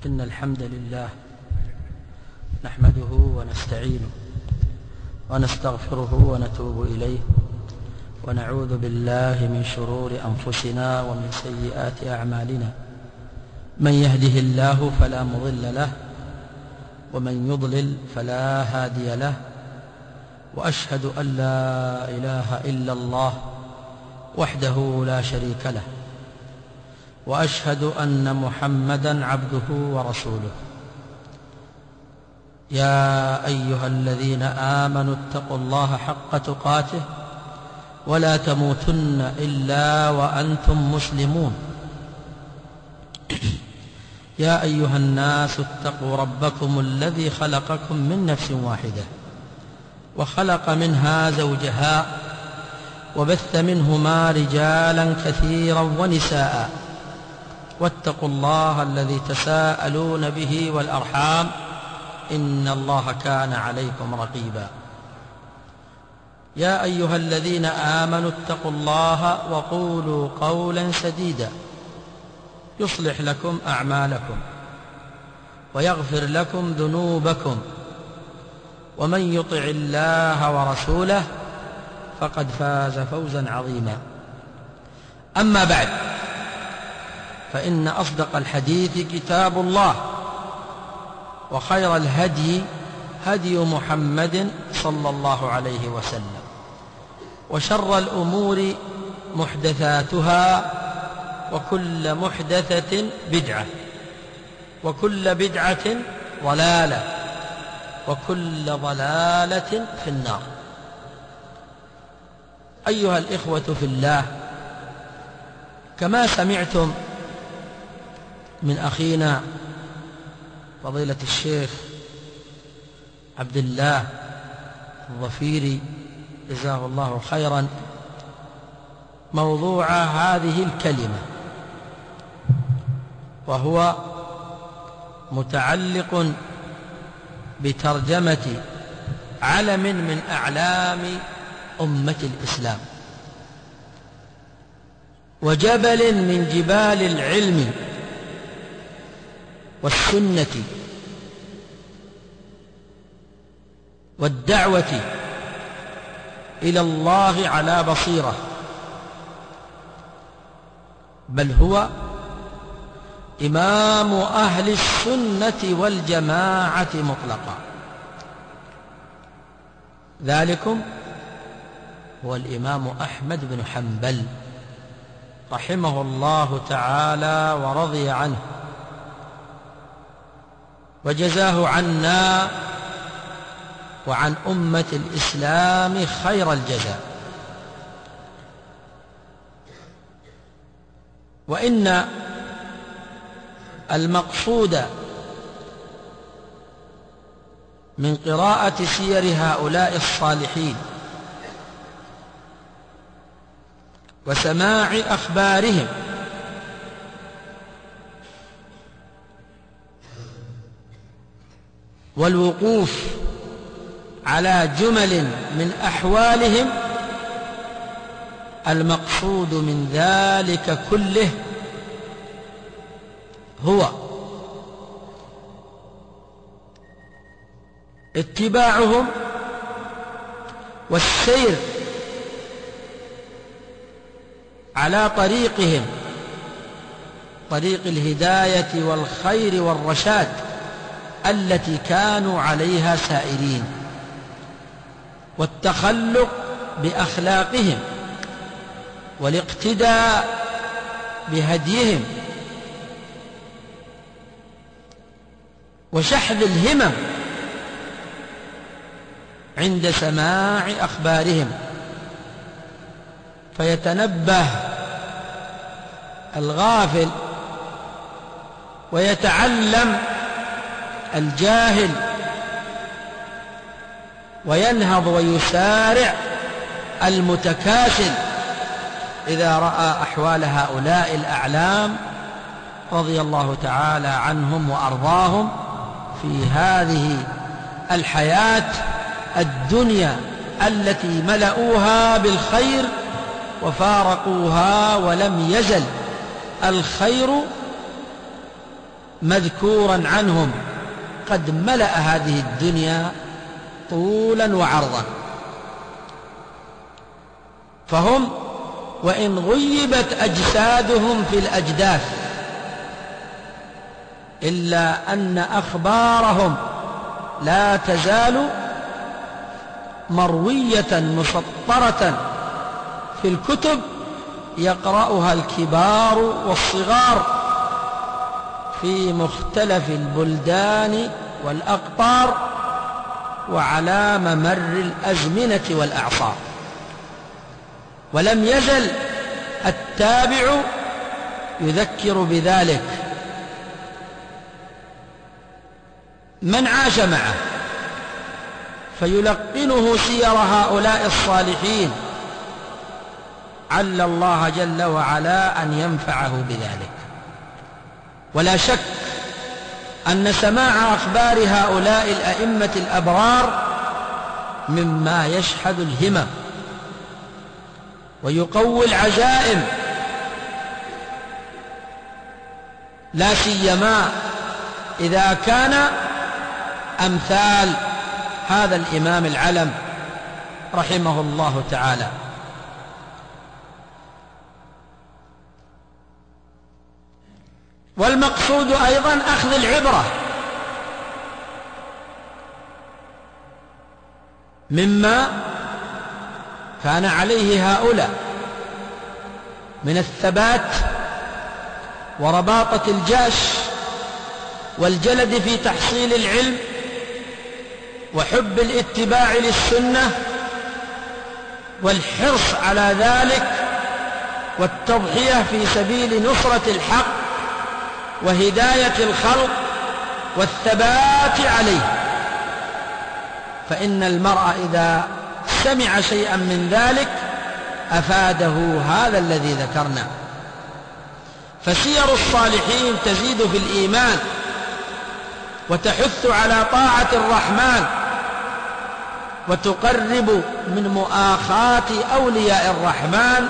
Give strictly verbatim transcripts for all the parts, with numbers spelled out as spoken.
إن الحمد لله نحمده ونستعينه ونستغفره ونتوب إليه ونعوذ بالله من شرور أنفسنا ومن سيئات أعمالنا. من يهده الله فلا مضل له ومن يضلل فلا هادي له، وأشهد أن لا إله إلا الله وحده لا شريك له، وأشهد أن محمدًا عبده ورسوله. يا أيها الذين آمنوا اتقوا الله حق تقاته ولا تموتن إلا وأنتم مسلمون. يا أيها الناس اتقوا ربكم الذي خلقكم من نفس واحدة وخلق منها زوجها وبث منهما رجالا كثيرا ونساء، واتقوا الله الذي تساءلون به والأرحام إن الله كان عليكم رقيبا. يا أيها الذين آمنوا اتقوا الله وقولوا قولا سديدا يصلح لكم أعمالكم ويغفر لكم ذنوبكم، ومن يطع الله ورسوله فقد فاز فوزا عظيما. أما بعد، فإن أصدق الحديث كتاب الله، وخير الهدي هدي محمد صلى الله عليه وسلم، وشر الأمور محدثاتها، وكل محدثة بدعة، وكل بدعة ضلالة، وكل ضلالة في النار. أيها الإخوة في الله، كما سمعتم من أخينا فضيلة الشيخ عبد الله الظفيري جزاه الله خيرا، موضوع هذه الكلمة وهو متعلق بترجمة علم من أعلام أمة الإسلام، وجبل من جبال العلم والسنة والدعوة إلى الله على بصيرة، بل هو إمام أهل السنة والجماعة مطلقا. ذلكم هو الإمام أحمد بن حنبل رحمه الله تعالى ورضي عنه، وجزاه عنا وعن أمة الإسلام خير الجزاء. وإن المقصود من قراءة سير هؤلاء الصالحين وسماع أخبارهم والوقوف على جمل من أحوالهم، المقصود من ذلك كله هو اتباعهم والسير على طريقهم، طريق الهداية والخير والرشاد التي كانوا عليها سائرين، والتخلق بأخلاقهم والاقتداء بهديهم، وشحذ الهمم عند سماع أخبارهم، فيتنبه الغافل ويتعلم الجاهل، وينهض ويسارع المتكاسل إذا رأى أحوال هؤلاء الأعلام رضي الله تعالى عنهم وأرضاهم في هذه الحياة الدنيا التي ملؤوها بالخير وفارقوها، ولم يزل الخير مذكورا عنهم قد ملأ هذه الدنيا طولا وعرضا، فهم وإن غيبت أجسادهم في الأجداث إلا أن أخبارهم لا تزال مروية مسطرة في الكتب يقرأها الكبار والصغار في مختلف البلدان والأقطار وعلى ممر الأزمنة والأعصار. ولم يزل التابع يذكر بذلك من عاش معه فيلقنه سير هؤلاء الصالحين، عل الله جل وعلا أن ينفعه بذلك. ولا شك أن سماع أخبار هؤلاء الأئمة الأبرار مما يشحذ الهمم ويقوي العزائم، لا سيما إذا كان أمثال هذا الإمام العلم رحمه الله تعالى. والمقصود أيضا أخذ العبرة مما كان عليه هؤلاء من الثبات ورباطة الجأش والجلد في تحصيل العلم وحب الاتباع للسنة والحرص على ذلك والتضحية في سبيل نصرة الحق وهداية الخلق والثبات عليه. فإن المرء إذا سمع شيئا من ذلك أفاده هذا الذي ذكرنا. فسير الصالحين تزيد في الإيمان وتحث على طاعة الرحمن وتقرب من مؤاخاة أولياء الرحمن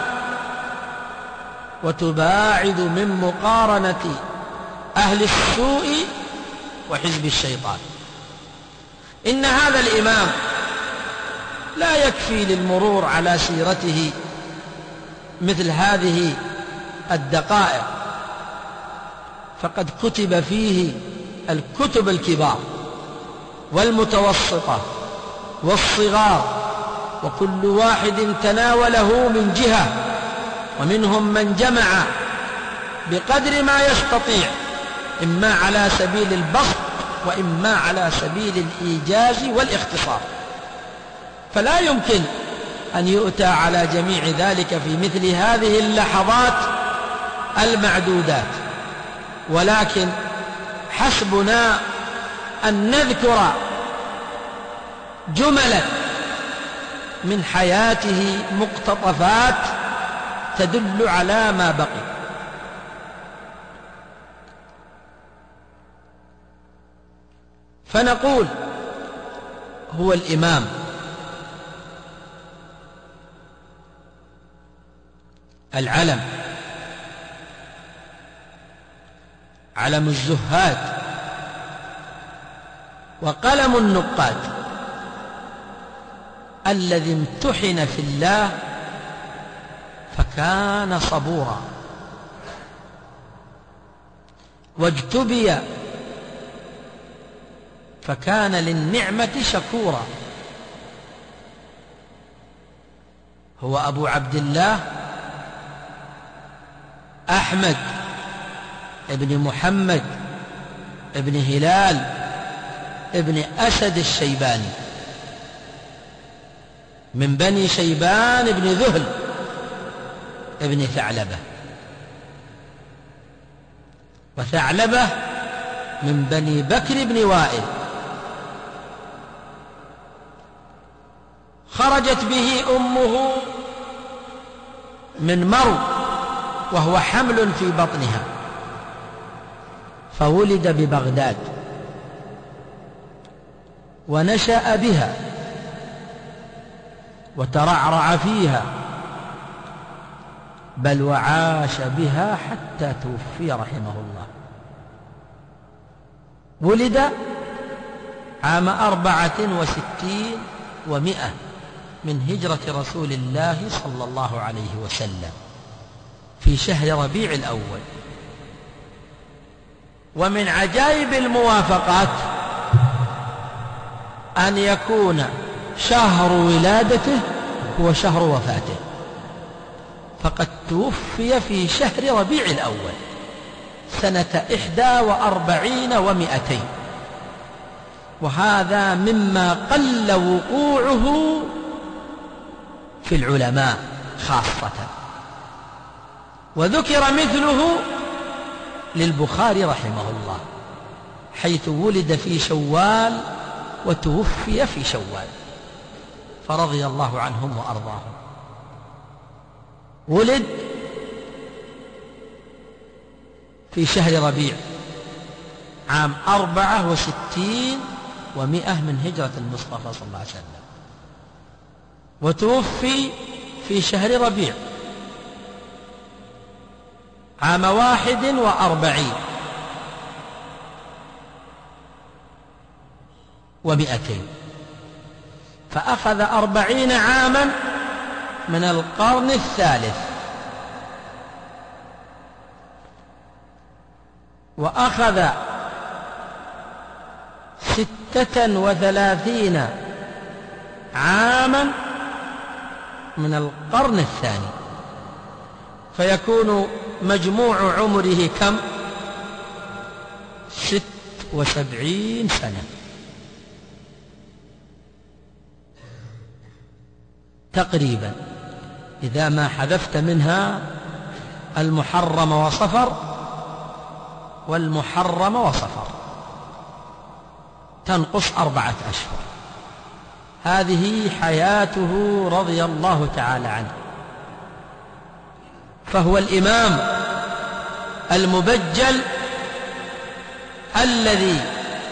وتباعد من مقارنة أهل السوء وحزب الشيطان. إن هذا الإمام لا يكفي للمرور على سيرته مثل هذه الدقائق، فقد كتب فيه الكتب الكبار والمتوسطة والصغار، وكل واحد تناوله من جهة، ومنهم من جمع بقدر ما يستطيع، إما على سبيل البسط وإما على سبيل الإيجاز والاختصار. فلا يمكن أن يؤتى على جميع ذلك في مثل هذه اللحظات المعدودات، ولكن حسبنا أن نذكر جملا من حياته، مقتطفات تدل على ما بقي. فنقول هو الإمام العلم، علم الزهاد وقلم النقاد، الذي امتحن في الله فكان صبورا، واجتبي فكان للنعمة شكورا. هو أبو عبد الله أحمد ابن محمد ابن هلال ابن أسد الشيباني من بني شيبان ابن ذهل ابن ثعلبة، وثعلبة من بني بكر بن وائل. خرجت به أمه من مرو وهو حمل في بطنها، فولد ببغداد ونشأ بها وترعرع فيها، بل وعاش بها حتى توفي رحمه الله. ولد عام أربعة وستين ومئة من هجرة رسول الله صلى الله عليه وسلم في شهر ربيع الأول. ومن عجائب الموافقات أن يكون شهر ولادته هو شهر وفاته، فقد توفي في شهر ربيع الأول سنة إحدى وأربعين ومئتين، وهذا مما قل وقوعه في العلماء خاصة. وذكر مثله للبخاري رحمه الله حيث ولد في شوال وتوفي في شوال، فرضي الله عنهم وأرضاهم. ولد في شهر ربيع عام أربعة وستين ومئة من هجرة المصطفى صلى الله عليه وسلم، وتوفي في شهر ربيع عام واحد وأربعين ومئتين، فأخذ أربعين عاما من القرن الثالث، وأخذ ستة وثلاثين عاما من القرن الثاني، فيكون مجموع عمره كم؟ ست وسبعين سنة تقريبا، إذا ما حذفت منها المحرم وصفر والمحرم وصفر تنقص أربعة أشهر. هذه حياته رضي الله تعالى عنه، فهو الإمام المبجل الذي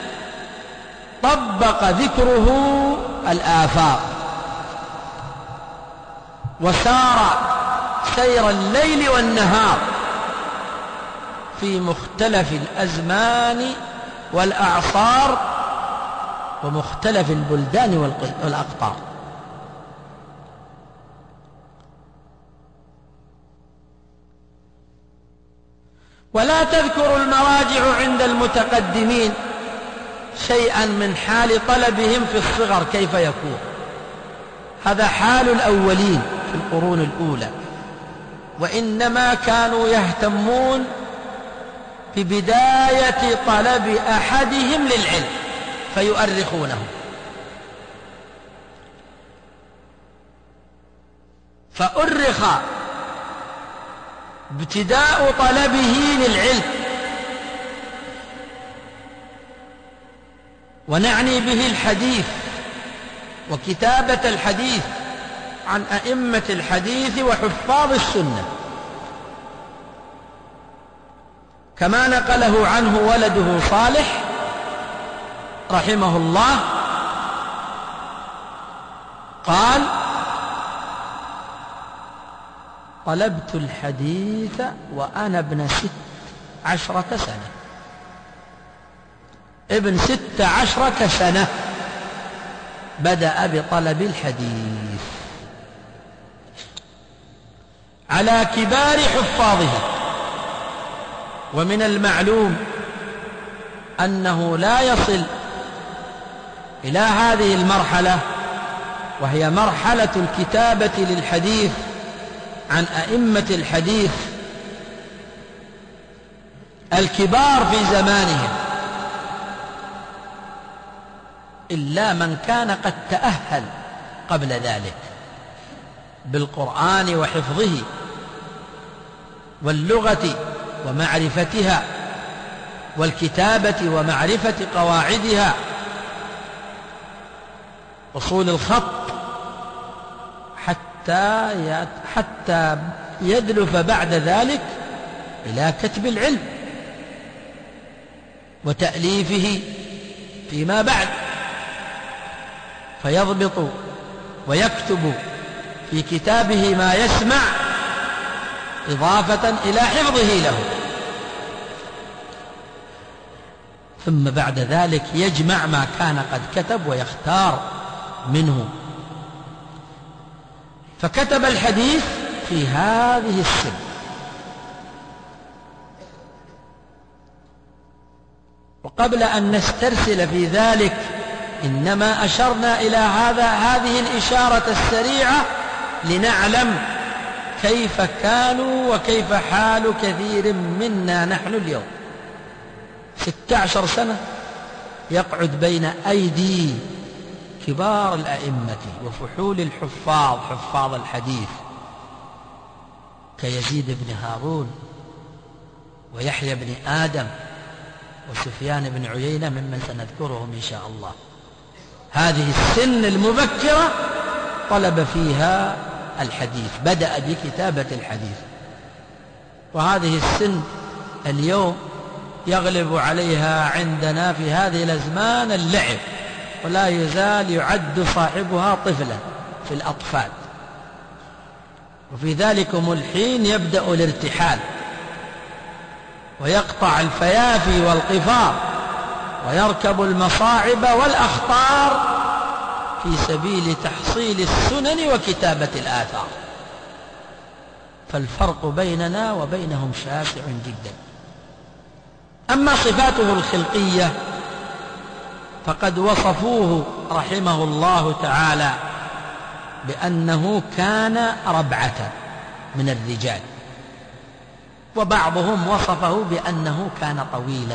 طبق ذكره الآفاق وسار سير الليل والنهار في مختلف الأزمان والأعصار ومختلف البلدان والأقطار. ولا تذكر المراجع عند المتقدمين شيئا من حال طلبهم في الصغر كيف يكون، هذا حال الأولين في القرون الأولى، وإنما كانوا يهتمون ببداية طلب أحدهم للعلم فيؤرخونه، فأرخ ابتداء طلبه للعلم، ونعني به الحديث وكتابة الحديث عن أئمة الحديث وحفاظ السنة، كما نقله عنه ولده صالح رحمه الله قال: طلبت الحديث وأنا ابن ست عشرة سنة، ابن ست عشرة سنة بدأ بطلب الحديث على كبار حفاظه. ومن المعلوم أنه لا يصل إلى هذه المرحلة، وهي مرحلة الكتابة للحديث عن أئمة الحديث الكبار في زمانهم، إلا من كان قد تأهل قبل ذلك بالقرآن وحفظه واللغة ومعرفتها والكتابة ومعرفة قواعدها، أصول الخط، حتى حتى يدلف بعد ذلك إلى كتب العلم وتأليفه فيما بعد، فيضبط ويكتب في كتابه ما يسمع إضافة إلى حفظه له. ثم بعد ذلك يجمع ما كان قد كتب ويختار منه. فكتب الحديث في هذه السن. وقبل أن نسترسل في ذلك إنما أشرنا إلى هذا هذه الإشارة السريعة لنعلم كيف كانوا وكيف حال كثير منا نحن اليوم. ستة عشر سنة يقعد بين أيدي كبار الأئمة وفحول الحفاظ حفاظ الحديث كيزيد بن هارون ويحيى بن آدم وسفيان بن عيينة ممن سنذكرهم إن شاء الله. هذه السن المبكرة طلب فيها الحديث، بدأ بكتابة الحديث. وهذه السن اليوم يغلب عليها عندنا في هذه الأزمان اللعب، ولا يزال يعد صاحبها طفلا في الأطفال. وفي ذلكم الحين يبدأ الارتحال ويقطع الفيافي والقفار ويركب المصاعب والأخطار في سبيل تحصيل السنن وكتابة الآثار. فالفرق بيننا وبينهم شاسع جدا. أما صفاته الخلقية فقد وصفوه رحمه الله تعالى بأنه كان ربعة من الرجال، وبعضهم وصفه بأنه كان طويلا.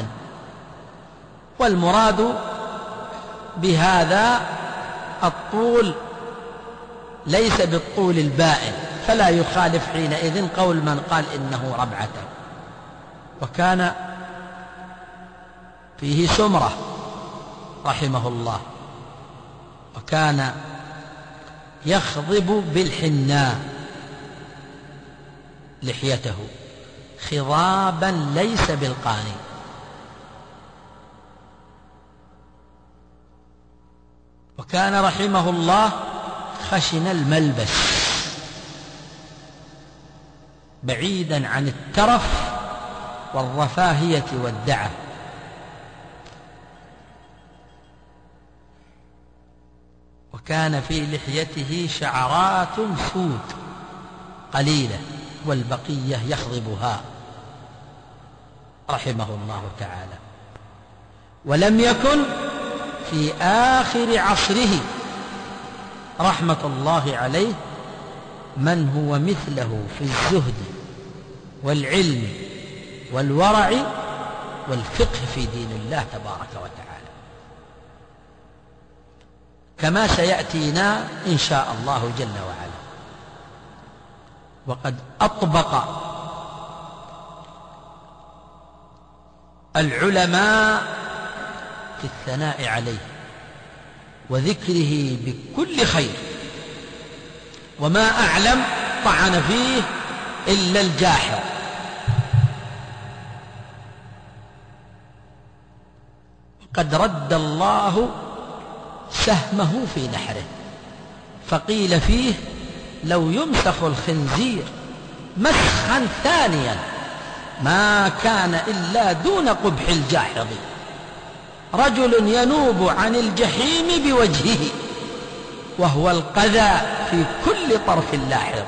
والمراد بهذا الطول ليس بالطول البائن، فلا يخالف حينئذ قول من قال إنه ربعة. وكان فيه سمرة رحمه الله، وكان يخضب بالحناء لحيته خضابا ليس بالقاني. وكان رحمه الله خشن الملبس بعيدا عن الترف والرفاهية والدعة. وكان في لحيته شعرات سود قليلة والبقية يخضبها رحمه الله تعالى. ولم يكن في آخر عصره رحمة الله عليه من هو مثله في الزهد والعلم والورع والفقه في دين الله تبارك وتعالى، كما سيأتينا إن شاء الله جل وعلا. وقد أطبق العلماء في الثناء عليه وذكره بكل خير، وما أعلم طعن فيه إلا الجاحظ. قد رد الله سهمه في نحره، فقيل فيه لو يمسخ الخنزير مسخا ثانيا ما كان إلا دون قبح الجاحظ. رجل ينوب عن الجحيم بوجهه وهو القذى في كل طرف لاحظ.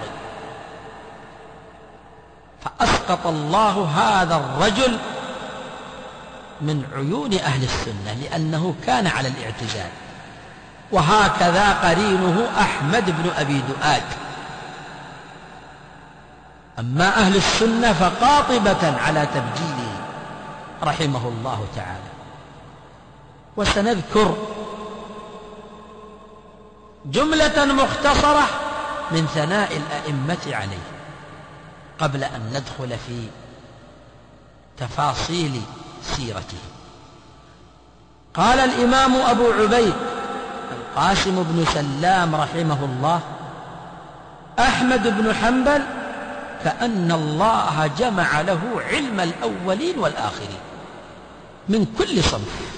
فأسقط الله هذا الرجل من عيون أهل السنة لأنه كان على الاعتزال. وهكذا قرينه أحمد بن أبي دؤاد. أما أهل السنة فقاطبة على تبجيله رحمه الله تعالى. وسنذكر جملة مختصرة من ثناء الأئمة عليه قبل أن ندخل في تفاصيل سيرته. قال الإمام أبو عبيد القاسم بن سلام رحمه الله: أحمد بن حنبل كأن الله جمع له علم الأولين والآخرين من كل صنف.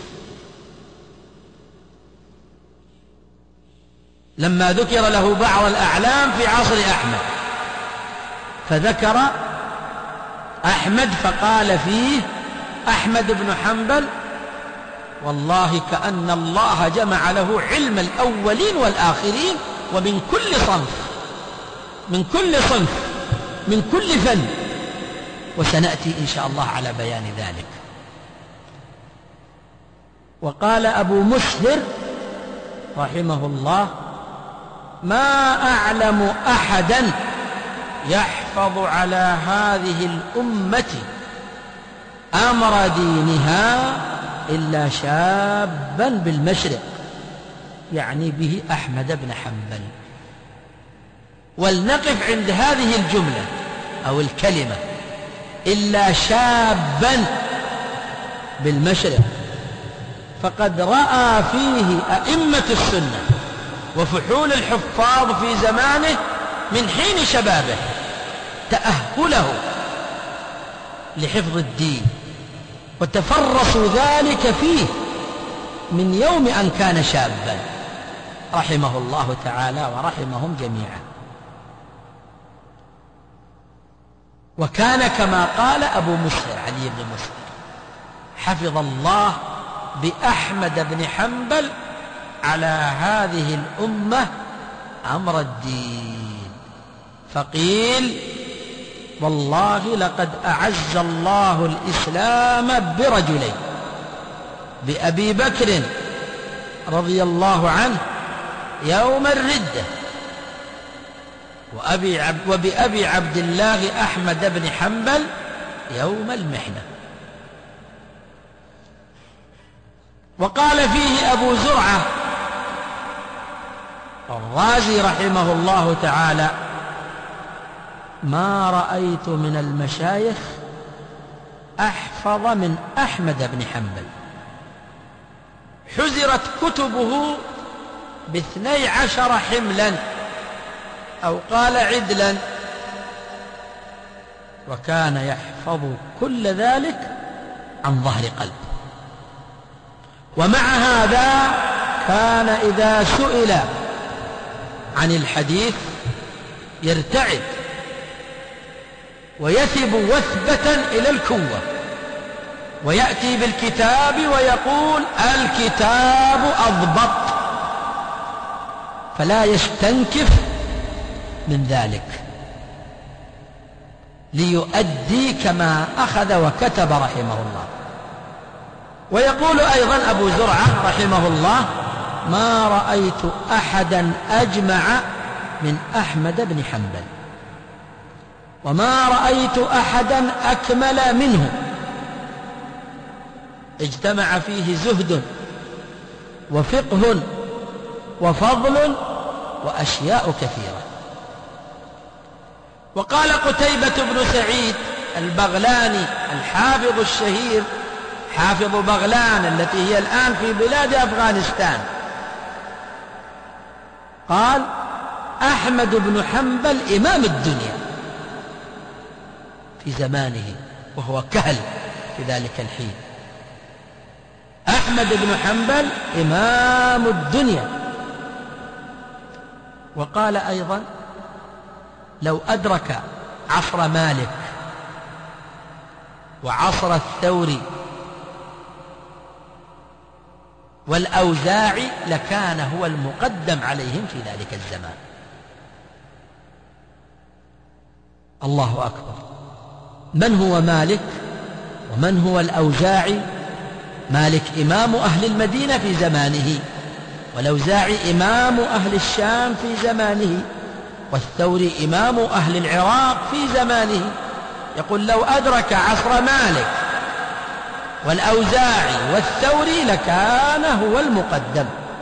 لما ذكر له بعض الأعلام في عصر أحمد فذكر أحمد فقال فيه: أحمد بن حنبل والله كأن الله جمع له علم الأولين والآخرين ومن كل صنف، من كل صنف، من كل فن، وسنأتي إن شاء الله على بيان ذلك. وقال أبو مسهر رحمه الله: ما أعلم أحدا يحفظ على هذه الأمة أمر دينها إلا شابا بالمشرق، يعني به أحمد بن حنبل. ولنقف عند هذه الجملة أو الكلمة إلا شابا بالمشرق، فقد رأى فيه أئمة السنة وفحول الحفاظ في زمانه من حين شبابه تأهله لحفظ الدين، وتفرسوا ذلك فيه من يوم أن كان شابا رحمه الله تعالى ورحمهم جميعا. وكان كما قال أبو مسهر علي بن مسهر: حفظ الله بأحمد بن حنبل على هذه الأمة أمر الدين. فقيل: والله لقد أعز الله الإسلام برجلين، بأبي بكر رضي الله عنه يوم الردة، وأبي عبد وبأبي عبد الله أحمد بن حنبل يوم المحنة. وقال فيه أبو زرعة الرازي رحمه الله تعالى: ما رأيت من المشايخ أحفظ من أحمد بن حنبل، حزرت كتبه باثني عشر حملا أو قال عدلا، وكان يحفظ كل ذلك عن ظهر قلب. ومع هذا كان إذا سئل عن الحديث يرتعد ويثب وثبة إلى الكوة، ويأتي بالكتاب ويقول: الكتاب أضبط، فلا يستنكف من ذلك ليؤدي كما أخذ وكتب رحمه الله. ويقول أيضا أبو زرعة رحمه الله: ما رأيت أحدا أجمع من أحمد بن حنبل، وما رأيت أحدا أكمل منه، اجتمع فيه زهد وفقه وفضل وأشياء كثيرة. وقال قتيبة بن سعيد البغلاني الحافظ الشهير، حافظ بغلان التي هي الآن في بلاد أفغانستان، قال: أحمد بن حنبل إمام الدنيا في زمانه، وهو كهل في ذلك الحين. أحمد بن حنبل إمام الدنيا. وقال أيضا: لو أدرك عصر مالك وعصر الثوري والأوزاعي لكان هو المقدم عليهم في ذلك الزمان. الله أكبر. من هو مالك ومن هو الأوزاعي؟ مالك إمام أهل المدينة في زمانه، والأوزاعي إمام أهل الشام في زمانه، والثوري إمام أهل العراق في زمانه. يقول: لو أدرك عصر مالك والأوزاعي والثوري لكان هو المقدم.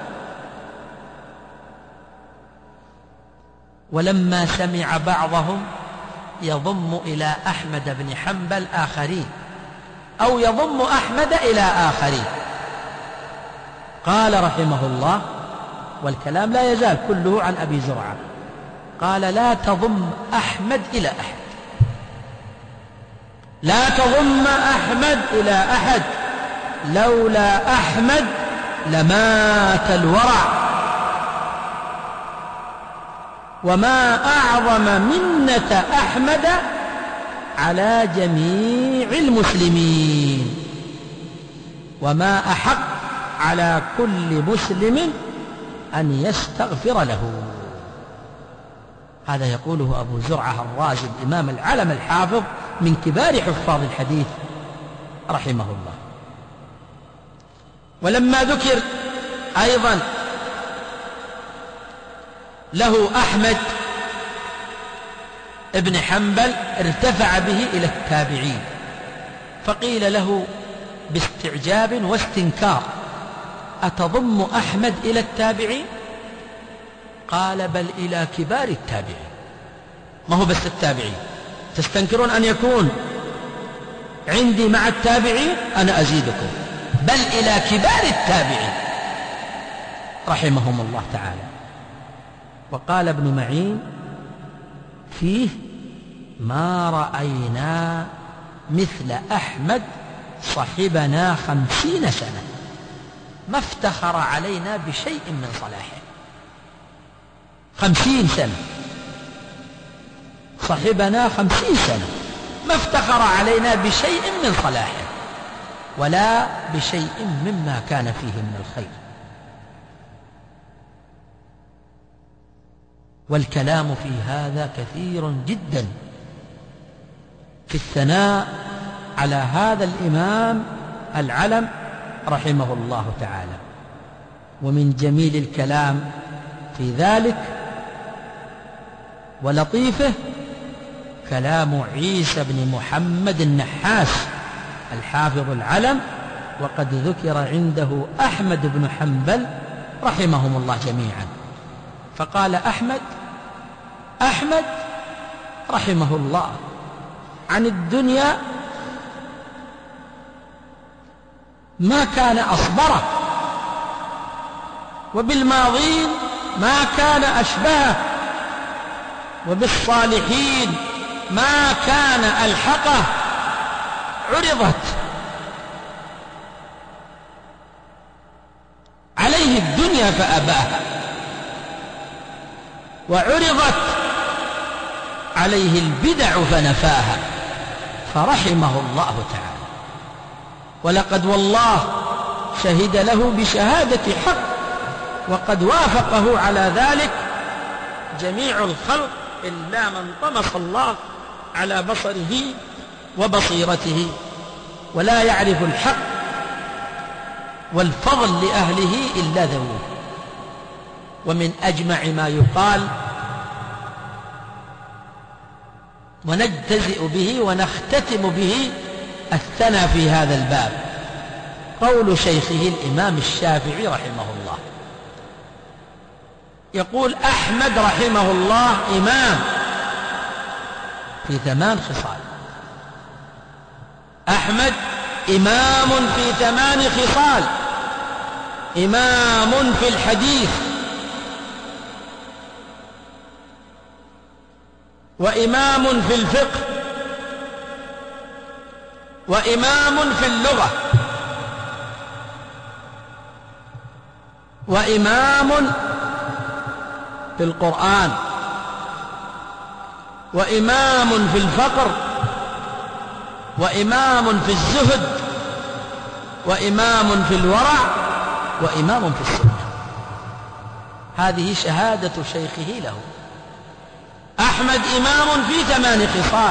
ولما سمع بعضهم يضم إلى أحمد بن حنبل آخرين أو يضم أحمد إلى آخرين، قال رحمه الله، والكلام لا يزال كله عن أبي زرعة، قال: لا تضم أحمد إلى أحد، لا تضم أحمد إلى أحد، لولا أحمد لمات الورع، وما أعظم منة أحمد على جميع المسلمين، وما أحق على كل مسلم أن يستغفر له. هذا يقوله أبو زرعة الرازي الإمام العلم الحافظ من كبار حفاظ الحديث رحمه الله. ولما ذكر أيضا له أحمد ابن حنبل ارتفع به إلى التابعين، فقيل له باستعجاب واستنكار: أتضم أحمد إلى التابعين؟ قال: بل إلى كبار التابعين. ما هو بس التابعين، تستنكرون أن يكون عندي مع التابعين؟ أنا أزيدكم، بل إلى كبار التابعين رحمهم الله تعالى. وقال ابن معين فيه: ما رأينا مثل أحمد صحبنا خمسين سنة، ما افتخر علينا بشيء من صلاحه. خمسين سنة صحبنا، خمسين سنة ما افتخر علينا بشيء من صلاحه ولا بشيء مما كان فيه من الخير. والكلام في هذا كثير جدا في الثناء على هذا الإمام العلم رحمه الله تعالى. ومن جميل الكلام في ذلك ولطيفه كلام عيسى بن محمد النحاس الحافظ العلم، وقد ذكر عنده أحمد بن حنبل رحمهم الله جميعا. فقال أحمد أحمد رحمه الله عن الدنيا ما كان أصبره، وبالماضين ما كان أشبهه، وبالصالحين ما كان ألحقه. عرضت عليه الدنيا فأباها، وعرضت عليه البدع فنفاها، فرحمه الله تعالى. ولقد والله شهد له بشهادة حق، وقد وافقه على ذلك جميع الخلق إلا من طمس الله على بصره وبصيرته، ولا يعرف الحق والفضل لأهله إلا ذووه. ومن أجمع ما يقال ونجتزئ به ونختتم به الثنى في هذا الباب قول شيخه الإمام الشافعي رحمه الله، يقول: أحمد رحمه الله إمام في ثمان خصال. أحمد إمام في ثمان خصال: إمام في الحديث، وإمام في الفقه، وإمام في اللغة، وإمام في القرآن، وإمام في الفقر، وإمام في الزهد، وإمام في الورع، وإمام في السنة. هذه شهادة شيخه له. أحمد إمام في ثمان خصال: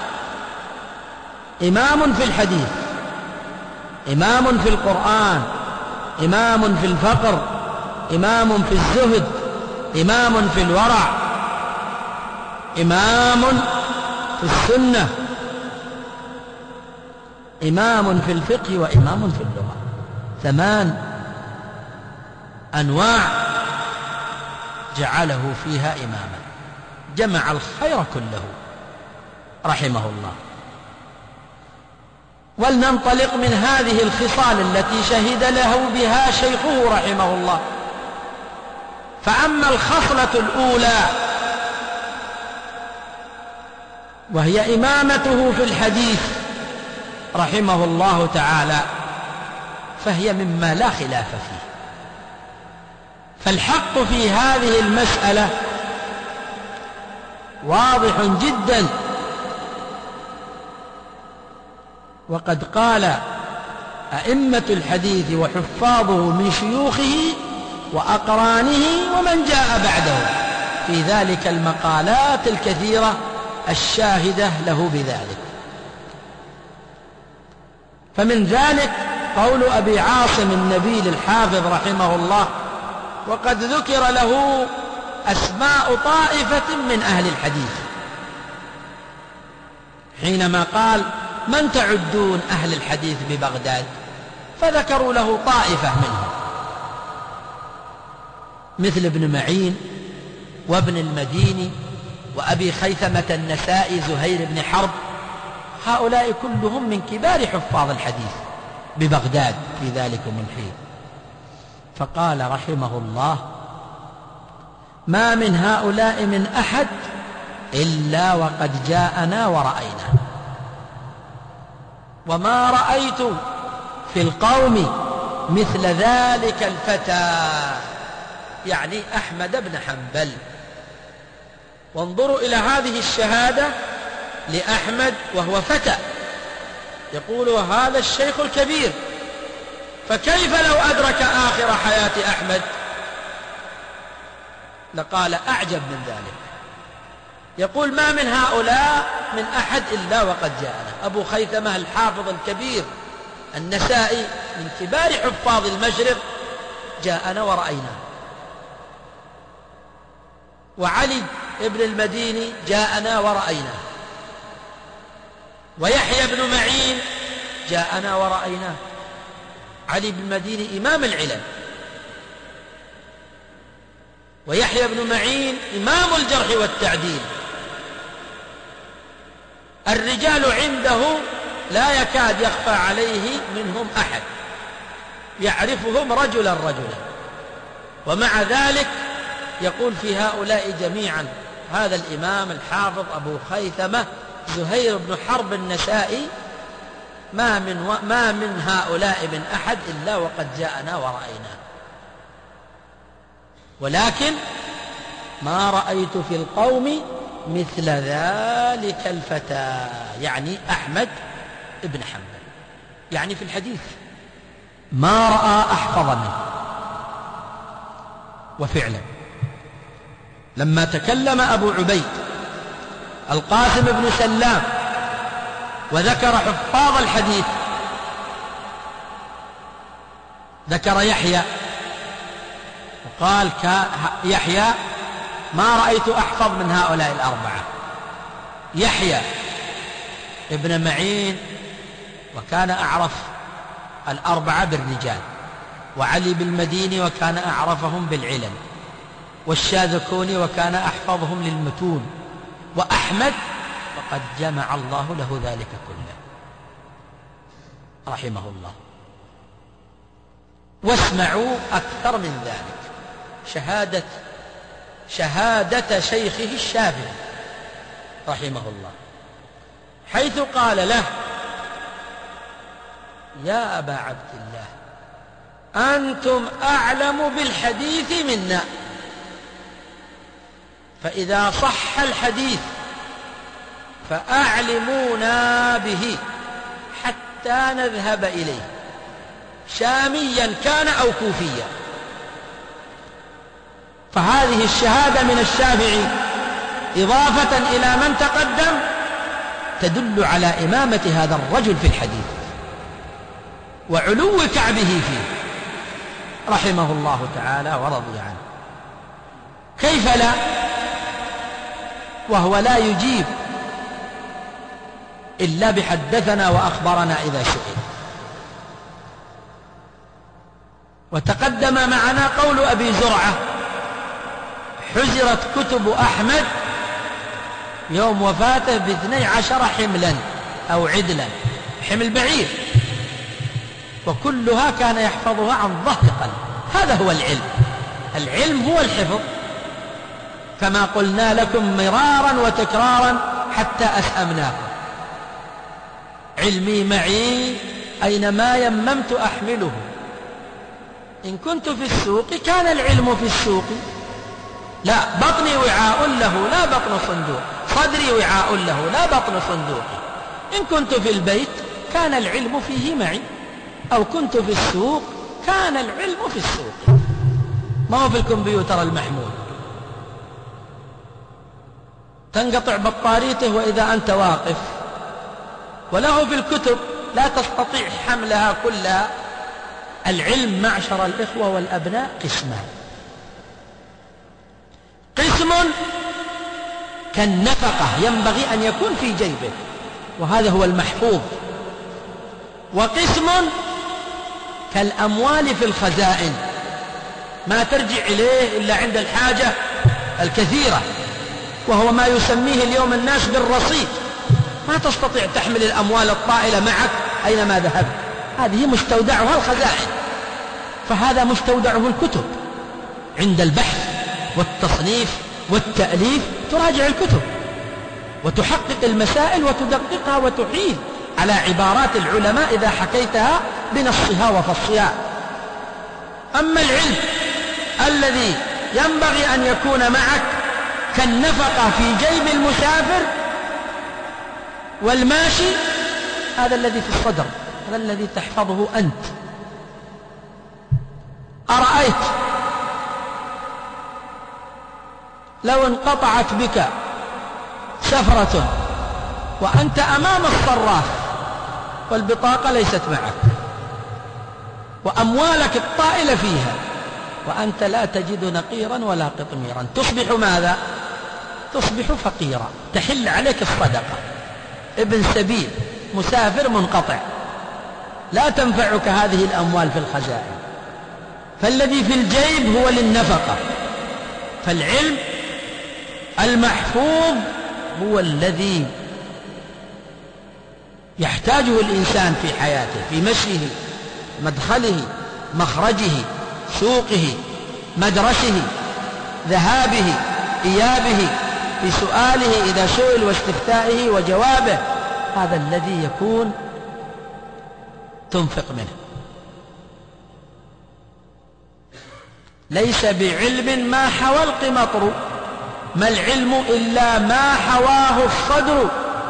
إمام في الحديث، إمام في القرآن، إمام في الفقر، إمام في الزهد، إمام في الورع، إمام في السنة، إمام في الفقه، وإمام في اللغة. ثمان أنواع جعله فيها إماما، جمع الخير كله رحمه الله. ولننطلق من هذه الخصال التي شهد له بها شيخه رحمه الله. فأما الخصلة الأولى وهي إمامته في الحديث رحمه الله تعالى، فهي مما لا خلاف فيه. فالحق في هذه المسألة واضح جدا. وقد قال أئمة الحديث وحفاظه من شيوخه وأقرانه ومن جاء بعده في ذلك المقالات الكثيرة الشاهدة له بذلك. فمن ذلك قول أبي عاصم النبيل الحافظ رحمه الله، وقد ذكر له أسماء طائفة من أهل الحديث، حينما قال: من تعدون أهل الحديث ببغداد؟ فذكروا له طائفة منهم، مثل ابن معين وابن المديني وأبي خيثمة النسائي زهير بن حرب، هؤلاء كلهم من كبار حفاظ الحديث ببغداد في ذلكم الحين. فقال رحمه الله: ما من هؤلاء من أحد إلا وقد جاءنا ورأينا، وما رأيت في القوم مثل ذلك الفتى، يعني أحمد بن حنبل. وانظروا إلى هذه الشهادة لأحمد وهو فتى، يقول هذا الشيخ الكبير، فكيف لو أدرك آخر حياة أحمد؟ لقال أعجب من ذلك. يقول: ما من هؤلاء من أحد إلا وقد جاءنا. أبو خيثمة الحافظ الكبير النسائي من كبار حفاظ المشرق جاءنا ورأينا، وعلي ابن المديني جاءنا ورأينا، ويحيى بن معين جاءنا ورأينا. علي بن المديني إمام العلم، ويحيى بن معين إمام الجرح والتعديل، الرجال عنده لا يكاد يخفى عليه منهم أحد، يعرفهم رجلا رجلا، ومع ذلك يقول في هؤلاء جميعا هذا الإمام الحافظ أبو خيثمة زهير بن حرب النسائي: ما من, و... ما من هؤلاء من أحد إلا وقد جاءنا ورأينا، ولكن ما رأيت في القوم مثل ذلك الفتى، يعني أحمد بن حنبل، يعني في الحديث ما رأى أحفظ منه. وفعلا لما تكلم أبو عبيد القاسم بن سلام وذكر حفاظ الحديث، ذكر يحيى وقال يحيى ما رأيت أحفظ من هؤلاء الأربعة: يحيى ابن معين وكان أعرف الأربعة بالرجال، وعلي بالمديني وكان أعرفهم بالعلم، والشاذكوني وكان أحفظهم للمتون، وأحمد فقد جمع الله له ذلك كله رحمه الله. واسمعوا أكثر من ذلك شهادة شهادة شيخه الشافعي رحمه الله، حيث قال له: يا أبا عبد الله، أنتم أعلم بالحديث منا، فإذا صح الحديث فأعلمونا به حتى نذهب إليه، شاميا كان أو كوفيا. فهذه الشهادة من الشافعي إضافة إلى من تقدم تدل على إمامة هذا الرجل في الحديث وعلو كعبه فيه رحمه الله تعالى ورضي عنه. كيف لا وهو لا يجيب إلا بحدثنا وأخبرنا إذا سئل. وتقدم معنا قول أبي زرعة: حزرت كتب أحمد يوم وفاته باثني عشر حملا أو عدلا، حمل بعير، وكلها كان يحفظها عن ظهر قلب. هذا هو العلم، العلم هو الحفظ، كما قلنا لكم مرارا وتكرارا حتى أسأمناكم. علمي معي أينما يممت أحمله، إن كنت في السوق كان العلم في السوق، لا بطني وعاء له لا بطن صندوق، صدري وعاء له لا بطن صندوق. إن كنت في البيت كان العلم فيه معي. أو كنت في السوق كان العلم في السوق، ما هو في الكمبيوتر المحمول تنقطع بطاريته وإذا أنت واقف، وله في الكتب لا تستطيع حملها كلها. العلم معشر الإخوة والأبناء قسمان: قسم كالنفقة ينبغي أن يكون في جيبه وهذا هو المحفوظ، وقسم كالأموال في الخزائن ما ترجع إليه إلا عند الحاجة الكثيرة، وهو ما يسميه اليوم الناس بالرصيد. ما تستطيع تحمل الأموال الطائلة معك أينما ذهبت، هذه مستودعها الخزائن، فهذا مستودعه الكتب. عند البحث والتصنيف والتأليف تراجع الكتب وتحقق المسائل وتدققها وتحيل على عبارات العلماء إذا حكيتها بنصها وفصها. أما العلم الذي ينبغي أن يكون معك كالنفقة في جيب المسافر والماشي، هذا الذي في الصدر، هذا الذي تحفظه أنت. أرأيت لو انقطعت بك سفرة وأنت أمام الصراف والبطاقة ليست معك وأموالك الطائلة فيها وأنت لا تجد نقيرا ولا قطميرا، تصبح ماذا؟ تصبح فقيرا، تحل عليك الصدقة. ابن سبيل مسافر منقطع، لا تنفعك هذه الأموال في الخزائن، فالذي في الجيب هو للنفقة. فالعلم المحفوظ هو الذي يحتاجه الإنسان في حياته، في مشيه، مدخله، مخرجه، سوقه، مدرسه، ذهابه، إيابه، في سؤاله إذا سئل واستفتائه وجوابه، هذا الذي يكون تنفق منه. ليس بعلم ما حوى القمطر، ما العلم إلا ما حواه الصدر.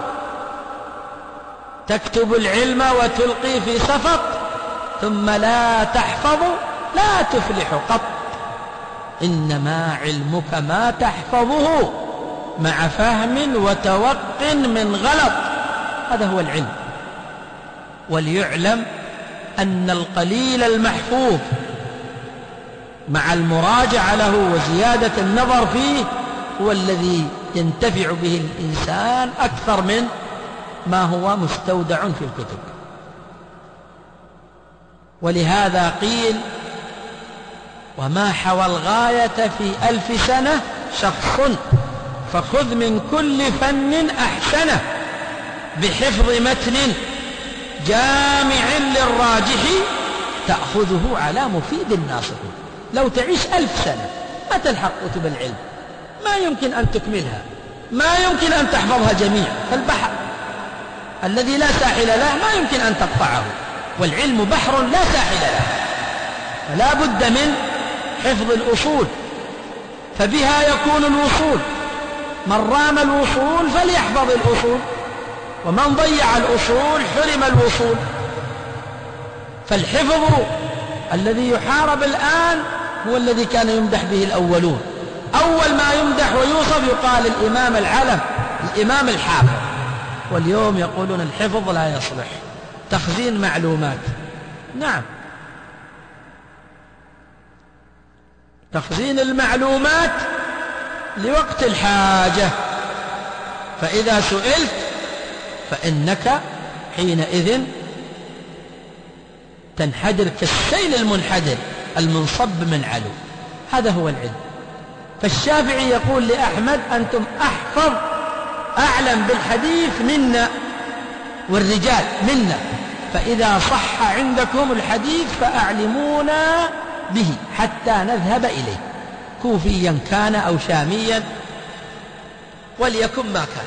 تكتب العلم وتلقي في سفط ثم لا تحفظ لا تفلح قط، إنما علمك ما تحفظه مع فهم وتوق من غلط، هذا هو العلم. وليعلم أن القليل المحفوظ مع المراجعة له وزيادة النظر فيه هو الذي ينتفع به الإنسان أكثر من ما هو مستودع في الكتب. ولهذا قيل: وما حوى الغاية في ألف سنة شخص، فخذ من كل فن أحسنه، بحفظ متن جامع للراجح، تأخذه على مفيد ناصح. لو تعيش ألف سنة ما تلحق كتب العلم، ما يمكن أن تكملها، ما يمكن أن تحفظها جميعا. فالبحر الذي لا ساحل له ما يمكن أن تقطعه، والعلم بحر لا ساحل له، فلا بد من حفظ الأصول، فبها يكون الوصول. من رام الوصول فليحفظ الأصول، ومن ضيع الأصول حرم الوصول. فالحفظ الذي يحارب الآن هو الذي كان يمدح به الأولون. أول ما يمدح ويوصف يقال الإمام العلم، الإمام الحافظ، واليوم يقولون الحفظ لا يصلح، تخزين معلومات. نعم، تخزين المعلومات لوقت الحاجة، فإذا سئلت فإنك حينئذ تنحدر كالسيل المنحدر المنصب من علو. هذا هو العلم. فالشافعي يقول لأحمد: أنتم أحفظ أعلم بالحديث منا، والرجال منا، فإذا صح عندكم الحديث فأعلمونا به حتى نذهب إليه، كوفيا كان أو شاميا، وليكن ما كان.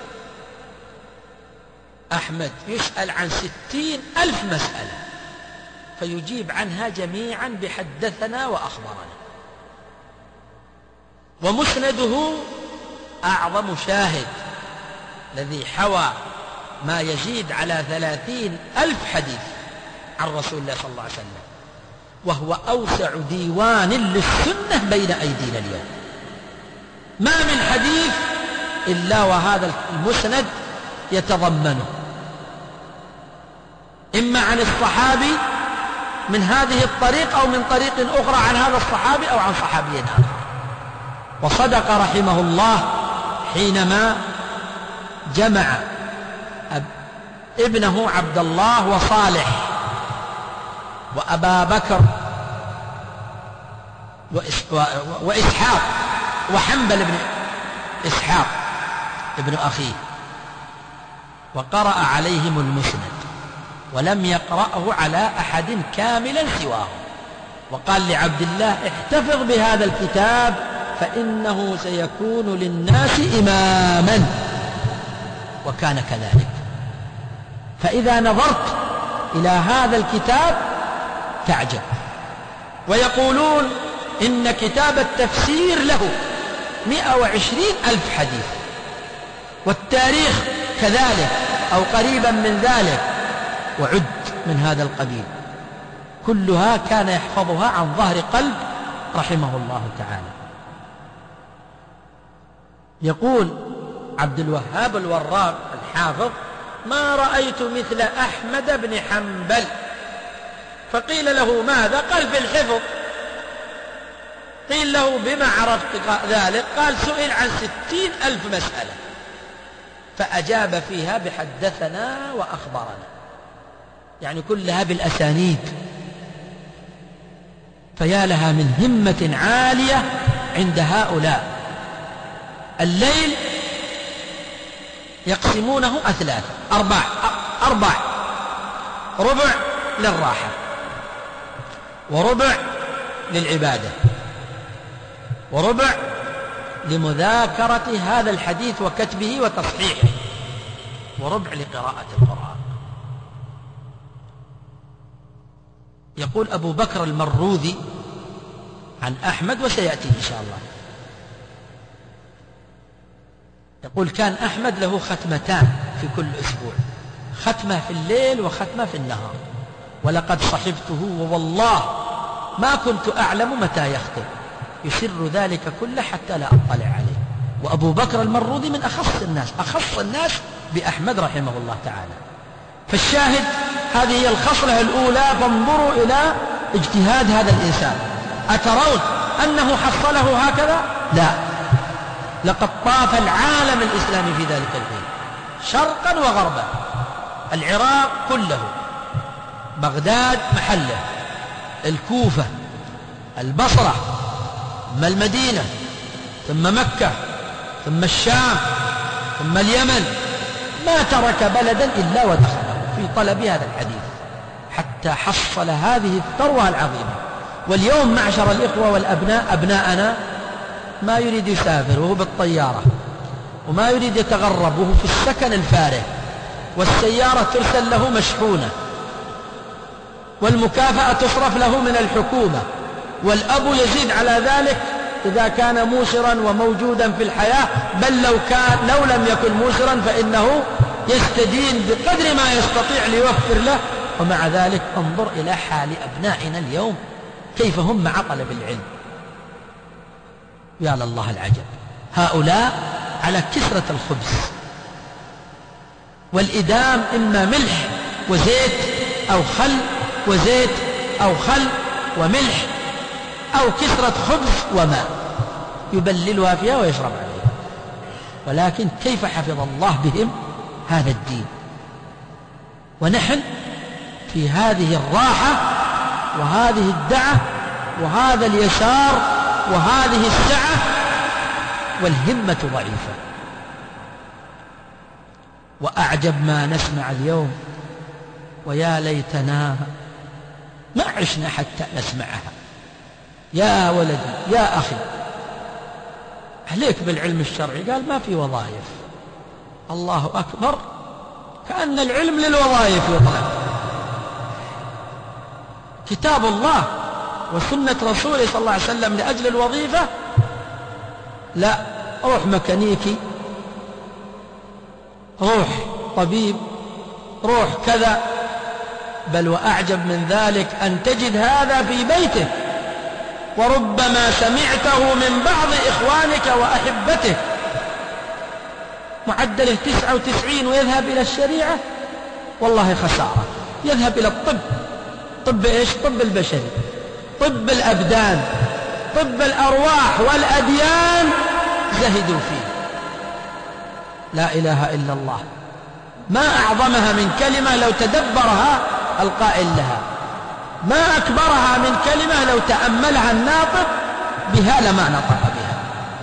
أحمد يسأل عن ستين ألف مسألة فيجيب عنها جميعا بحدثنا وأخبرنا، ومسنده أعظم شاهد الذي حوى ما يزيد على ثلاثين ألف حديث عن رسول الله صلى الله عليه وسلم، وهو أوسع ديوان للسنة بين أيدينا اليوم. ما من حديث إلا وهذا المسند يتضمنه، إما عن الصحابي من هذه الطريق أو من طريق أخرى عن هذا الصحابي أو عن صحابي آخر. وصدق رحمه الله حينما جمع ابنه عبد الله وصالح وأبا بكر وإسحاق وحنبل بن إسحاق ابن أخيه، وقرأ عليهم المسند ولم يقرأه على أحد كاملا سواه، وقال لعبد الله احتفظ بهذا الكتاب فإنه سيكون للناس إماما، وكان كذلك. فإذا نظرت إلى هذا الكتاب تعجب. ويقولون إن كتاب التفسير له مئة وعشرين ألف حديث، والتاريخ كذلك أو قريبا من ذلك، وعد من هذا القبيل، كلها كان يحفظها عن ظهر قلب رحمه الله تعالى. يقول عبد الوهاب الوراق الحافظ: ما رأيت مثل أحمد بن حنبل. فقيل له ماذا؟ قال في الحفظ. قيل له بما عرفت ذلك؟ قال سئل عن ستين ألف مسألة فأجاب فيها بحدثنا وأخبرنا، يعني كلها بالأسانيد. فيا لها من همة عالية عند هؤلاء. الليل يقسمونه أثلاث أربع أربع ربع للراحة، وربع للعبادة، وربع لمذاكرة هذا الحديث وكتبه وتصحيحه، وربع لقراءة القرآن. يقول أبو بكر المروذي عن أحمد، وسيأتي إن شاء الله، يقول كان أحمد له ختمتان في كل أسبوع، ختمة في الليل وختمة في النهار، ولقد صحبته ووالله ما كنت أعلم متى يختم، يسر ذلك كله حتى لا أطلع عليه. وأبو بكر المروذي من أخص الناس أخص الناس بأحمد رحمه الله تعالى. فالشاهد هذه هي الخصلة الأولى. فانظروا إلى اجتهاد هذا الإنسان. أترون أنه حصله هكذا؟ لا، لقد طاف العالم الإسلامي في ذلك الحين شرقا وغربا، العراق كله، بغداد محله، الكوفة، البصرة، ثم المدينة، ثم مكة، ثم الشام، ثم اليمن، ما ترك بلدا إلا ودخله في طلب هذا الحديث حتى حصل هذه الثروة العظيمة. واليوم معشر الإخوة والأبناء، أبناءنا ما يريد يسافر وهو بالطيارة، وما يريد يتغرب وهو في السكن الفارغ، والسيارة ترسل له مشحونة، والمكافأة تصرف له من الحكومة، والأب يزيد على ذلك إذا كان موسرا وموجودا في الحياة، بل لو كان لو لم يكن موسرا فإنه يستدين بقدر ما يستطيع ليوفر له. ومع ذلك انظر إلى حال أبنائنا اليوم كيف هم مع طلب العلم، يا لله العجب. هؤلاء على كسرة الخبز والإدام، إما ملح وزيت أو خل وزيت أو خل وملح، أو كسرة خبز وماء يبللها فيها ويشرب عليها. ولكن كيف حفظ الله بهم هذا الدين، ونحن في هذه الراحة وهذه الدعة وهذا اليسار وهذه السعة، والهمة ضعيفة. وأعجب ما نسمع اليوم، ويا ليتنا ما عشنا حتى نسمعها. يا ولدي يا أخي عليك بالعلم الشرعي، قال ما في وظائف. الله أكبر، كأن العلم للوظائف يطلب. كتاب الله وسنة رسوله صلى الله عليه وسلم لأجل الوظيفة؟ لا، روح ميكانيكي، روح طبيب، روح كذا، بل وأعجب من ذلك أن تجد هذا في بيته، وربما سمعته من بعض إخوانك وأحبتك. معدله تسعة وتسعين ويذهب إلى الشريعة، والله خسارة. يذهب إلى الطب. طب إيش؟ طب البشري، طب الأبدان، طب الأرواح والأديان زهدوا فيه. لا إله إلا الله، ما أعظمها من كلمة لو تدبرها القائل لها، ما أكبرها من كلمة لو تأملها الناطق بها لما نطق بها.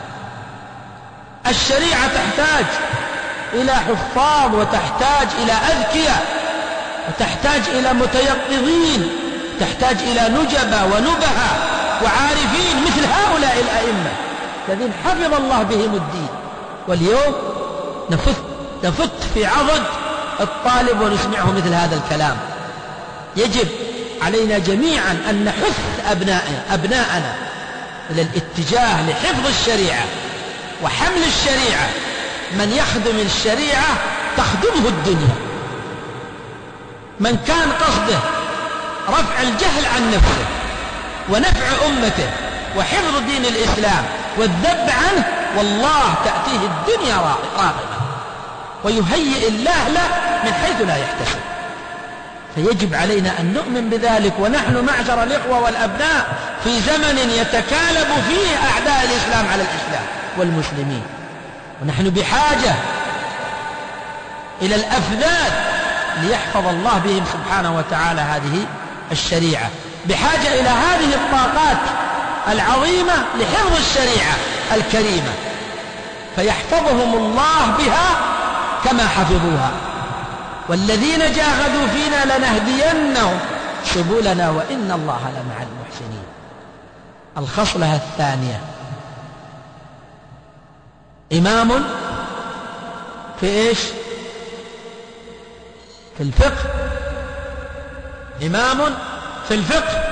الشريعة تحتاج إلى حفاظ، وتحتاج إلى أذكياء، وتحتاج إلى متيقظين، تحتاج إلى نجبة ونبهة وعارفين مثل هؤلاء الأئمة الذين حفظ الله بهم الدين. واليوم نفت, نفت في عضد الطالب ونسمعه مثل هذا الكلام. يجب علينا جميعا أن نحث أبنائنا, أبناءنا إلى الاتجاه لحفظ الشريعة وحمل الشريعة. من يخدم الشريعة تخدمه الدنيا. من كان قصده رفع الجهل عن نفسه ونفع أمته وحفظ دين الإسلام والذب عنه، والله تأتيه الدنيا راغمة ويهيئ الله له من حيث لا يحتسب. فيجب علينا أن نؤمن بذلك، ونحن معشر الإخوة والأبناء في زمن يتكالب فيه أعداء الإسلام على الإسلام والمسلمين، ونحن بحاجة إلى الأفذاذ ليحفظ الله بهم سبحانه وتعالى هذه الشريعة، بحاجة إلى هذه الطاقات العظيمة لحفظ الشريعة الكريمة، فيحفظهم الله بها كما حفظوها. والذين جاهدوا فينا لنهدينهم سبلنا وإن الله لمع المحسنين. الخصلة الثانية، إمام في إيش؟ في الفقه. إمام في الفقه.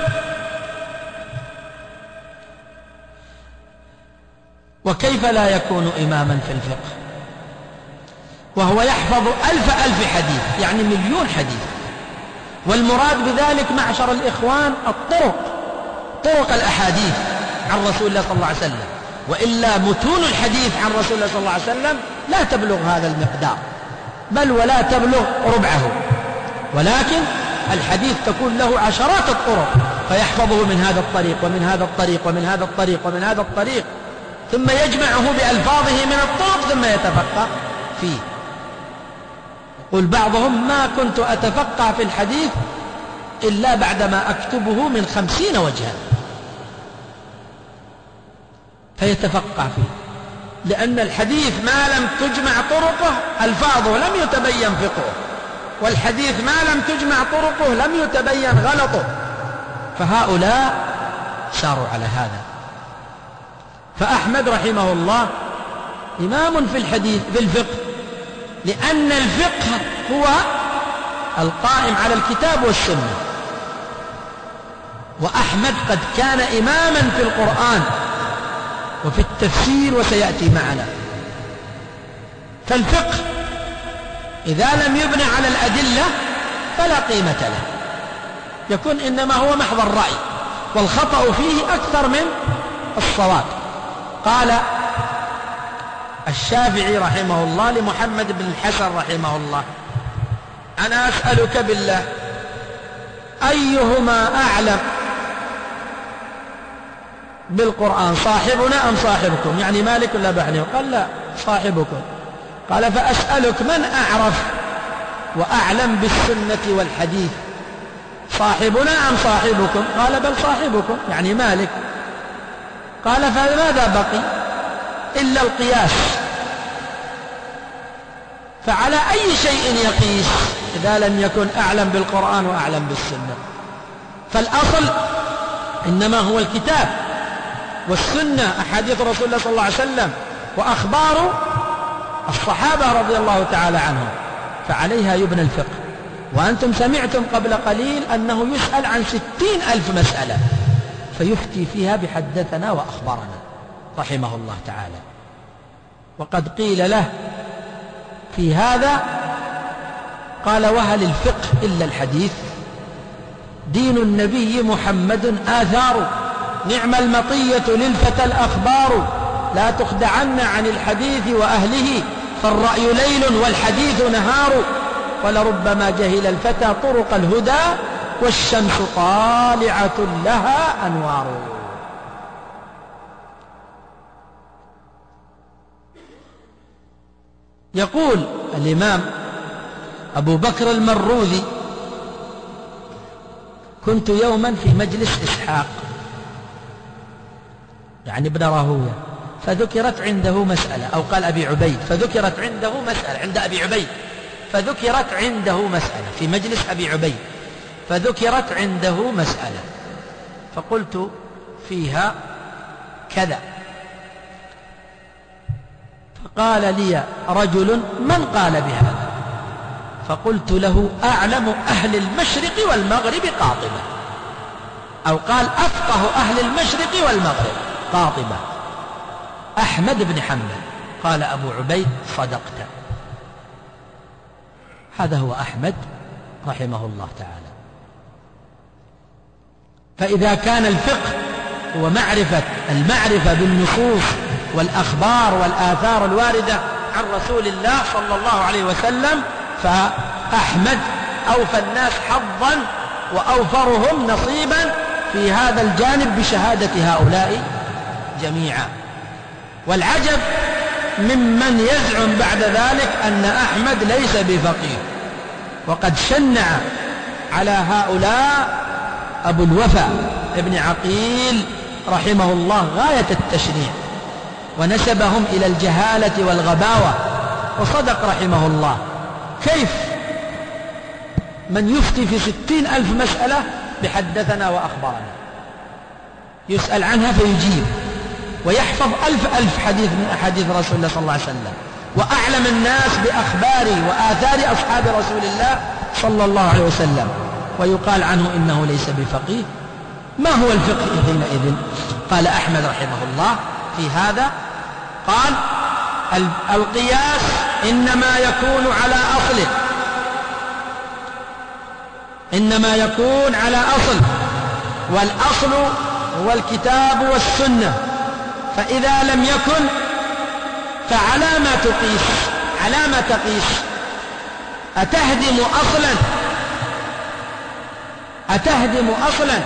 وكيف لا يكون إماما في الفقه وهو يحفظ ألف ألف حديث، يعني مليون حديث؟ والمراد بذلك معشر الإخوان الطرق، طرق الأحاديث عن رسول الله صلى الله عليه وسلم، وإلا متون الحديث عن رسول الله صلى الله عليه وسلم لا تبلغ هذا المقدار، بل ولا تبلغ ربعه. ولكن الحديث تكون له عشرات الطرق، فيحفظه من هذا الطريق ومن هذا الطريق ومن هذا الطريق ومن هذا الطريق، ثم يجمعه بألفاظه من الطرق ثم يتفقه فيه. يقول بعضهم: ما كنت أتفقه في الحديث إلا بعدما أكتبه من خمسين وجها، فيتفقه فيه، لأن الحديث ما لم تجمع طرقه ألفاظه لم يتبين فقهه، والحديث ما لم تجمع طرقه لم يتبين غلطه، فهؤلاء ساروا على هذا. فأحمد رحمه الله إمام في الحديث في الفقه، لأن الفقه هو القائم على الكتاب والسنة. وأحمد قد كان إماما في القرآن وفي التفسير وسيأتي معنا. فالفقه إذا لم يبنى على الأدلة فلا قيمة له، يكون إنما هو محض الرأي، والخطأ فيه أكثر من الصواب. قال الشافعي رحمه الله لمحمد بن الحسن رحمه الله: أنا أسألك بالله أيهما أعلم بالقرآن، صاحبنا أم صاحبكم؟ يعني مالك ولا بحني؟ قال: لا، صاحبكم. قال: فأسألك من أعرف وأعلم بالسنة والحديث، صاحبنا أم صاحبكم؟ قال: بل صاحبكم، يعني مالك. قال: فماذا بقي إلا القياس؟ فعلى أي شيء يقيس إذا لم يكن أعلم بالقرآن وأعلم بالسنة؟ فالأصل إنما هو الكتاب والسنة، أحاديث رسول الله صلى الله عليه وسلم وأخبار الصحابة رضي الله تعالى عنهم، فعليها يبنى الفقه. وأنتم سمعتم قبل قليل أنه يسأل عن ستين ألف مسألة فيفتي فيها بحدثنا وأخبرنا رحمه الله تعالى. وقد قيل له في هذا، قال: وهل الفقه إلا الحديث؟ دين النبي محمد آثار، نعم المطية للفتى الأخبار، لا تخدعن عن الحديث وأهله، فالرأي ليل والحديث نهار، ولربما جهل الفتى طرق الهدى، والشمس طالعة لها أنوار. يقول الإمام أبو بكر المروذي: كنت يوما في مجلس إسحاق يعني ابن راهويه، فذكرت عنده مسألة، أو قال أبي عبيد، فذكرت عنده مسألة عند أبي عبيد، فذكرت عنده مسألة في مجلس أبي عبيد، فذكرت عنده مسألة، فقلت فيها كذا، فقال لي رجل: من قال بهذا؟ فقلت له: أعلم أهل المشرق والمغرب قاطبة، أو قال: أفقه أهل المشرق والمغرب قاطبة، أحمد بن حنبل. قال أبو عبيد: صدقت. هذا هو أحمد رحمه الله تعالى. فإذا كان الفقه هو معرفة المعرفة بالنصوص والأخبار والآثار الواردة عن رسول الله صلى الله عليه وسلم، فأحمد أوفى الناس حظا وأوفرهم نصيبا في هذا الجانب بشهادة هؤلاء جميعا. والعجب ممن يزعم بعد ذلك أن أحمد ليس بفقيه، وقد شنع على هؤلاء أبو الوفا ابن عقيل رحمه الله غاية التشنيع، ونسبهم إلى الجهالة والغباوة، وصدق رحمه الله. كيف من يفتي في ستين ألف مسألة بحدثنا وأخبرنا، يسأل عنها فيجيب، ويحفظ ألف ألف حديث من أحاديث رسول الله صلى الله عليه وسلم، وأعلم الناس بأخبار وآثار أصحاب رسول الله صلى الله عليه وسلم، ويقال عنه إنه ليس بفقيه؟ ما هو الفقه حينئذ؟ قال أحمد رحمه الله في هذا، قال: القياس إنما يكون على أصله، إنما يكون على أصل، والأصل هو الكتاب والسنة، فإذا لم يكن فعلى ما تقيس، على ما تقيس؟ أتهدم أصلا أتهدم أصلا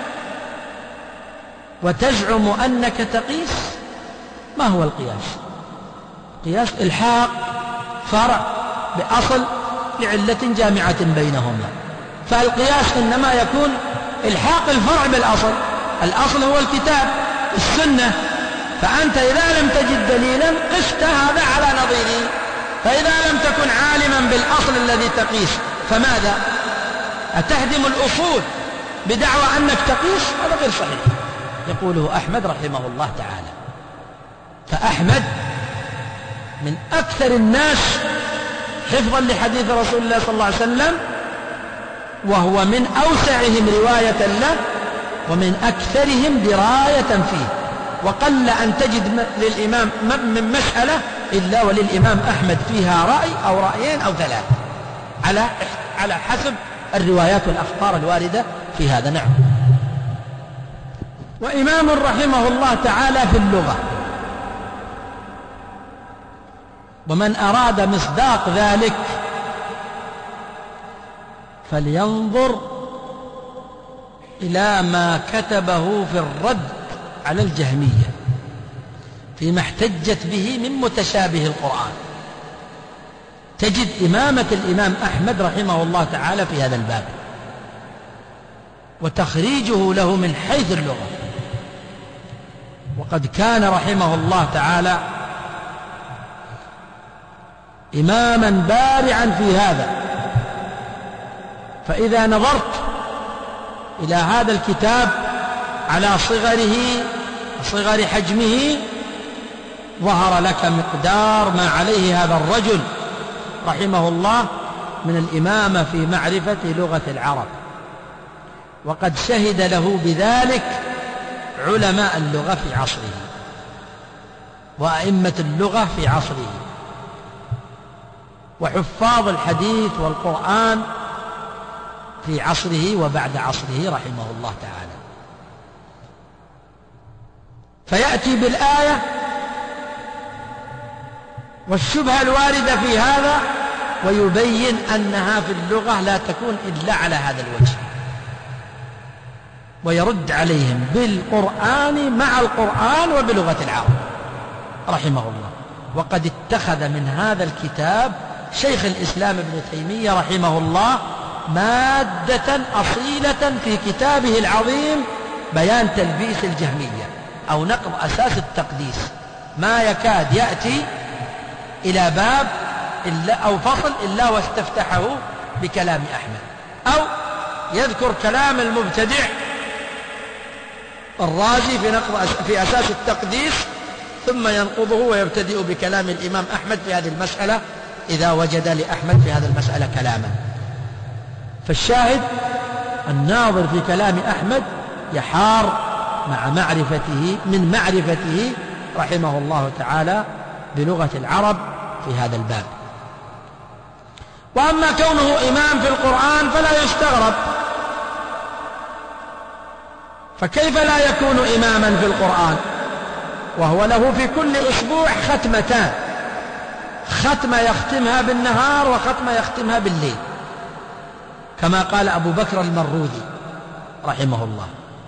وتزعم أنك تقيس؟ ما هو القياس؟ قياس إلحاق فرع بأصل لعلة جامعة بينهما، فالقياس إنما يكون إلحاق الفرع بالأصل، الأصل هو الكتاب السنة، فأنت إذا لم تجد دليلا قست هذا على نظيره، فإذا لم تكن عالما بالأصل الذي تقيس فماذا؟ أتهدم الأصول بدعوى أنك تقيس؟ هذا غير صحيح. يقوله أحمد رحمه الله تعالى. فأحمد من أكثر الناس حفظا لحديث رسول الله صلى الله عليه وسلم، وهو من أوسعهم رواية له، ومن أكثرهم دراية فيه، وقل أن تجد للإمام من مسألة إلا وللإمام أحمد فيها رأي أو رأيين أو ثلاث، على على حسب الروايات والأخبار الواردة في هذا. نعم. وإمام رحمه الله تعالى في اللغة، ومن أراد مصداق ذلك فلينظر إلى ما كتبه في الرد على الجهمية فيما احتجت به من متشابه القرآن، تجد إمامة الإمام أحمد رحمه الله تعالى في هذا الباب، وتخريجه له من حيث اللغة. وقد كان رحمه الله تعالى إماما بارعا في هذا، فإذا نظرت إلى هذا الكتاب على صغره صغر حجمه ظهر لك مقدار ما عليه هذا الرجل رحمه الله من الإمامة في معرفة لغة العرب، وقد شهد له بذلك علماء اللغة في عصره وأئمة اللغة في عصره وحفاظ الحديث والقرآن في عصره وبعد عصره رحمه الله تعالى. فيأتي بالآية والشبهة الواردة في هذا ويبين أنها في اللغة لا تكون إلا على هذا الوجه، ويرد عليهم بالقرآن مع القرآن وبلغة العرب رحمه الله. وقد اتخذ من هذا الكتاب شيخ الإسلام ابن تيمية رحمه الله مادة أصيلة في كتابه العظيم بيان تلبيس الجهمية أو نقض أساس التقديس، ما يكاد يأتي إلى باب إلا أو فصل إلا واستفتحه بكلام أحمد، أو يذكر كلام المبتدع الرازي في نقض في أساس التقديس ثم ينقضه ويبتدئ بكلام الإمام أحمد في هذه المسألة إذا وجد لأحمد في هذه المسألة كلاما. فالشاهد الناظر في كلام أحمد يحار مع معرفته من معرفته رحمه الله تعالى بلغة العرب في هذا الباب. وأما كونه إمام في القرآن فلا يستغرب، فكيف لا يكون إماما في القرآن وهو له في كل أسبوع ختمتان، ختمة يختمها بالنهار وختمة يختمها بالليل، كما قال أبو بكر المروذي رحمه الله.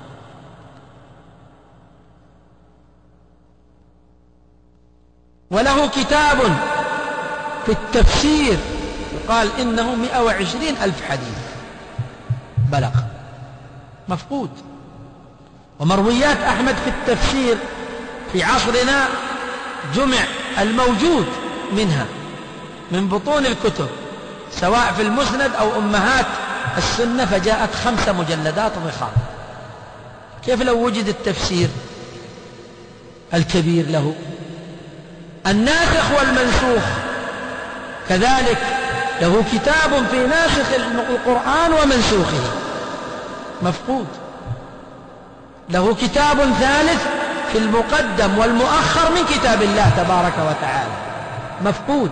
وله كتاب في التفسير يقال إنه مئة وعشرين ألف حديث بلغ، مفقود. ومرويات أحمد في التفسير في عصرنا جمع الموجود منها من بطون الكتب سواء في المسند أو أمهات السنة، فجاءت خمس مجلدات ضخام. كيف لو وجد التفسير الكبير له؟ الناسخ والمنسوخ كذلك له كتاب في ناسخ القرآن ومنسوخه، مفقود. له كتاب ثالث في المقدم والمؤخر من كتاب الله تبارك وتعالى، مفقود.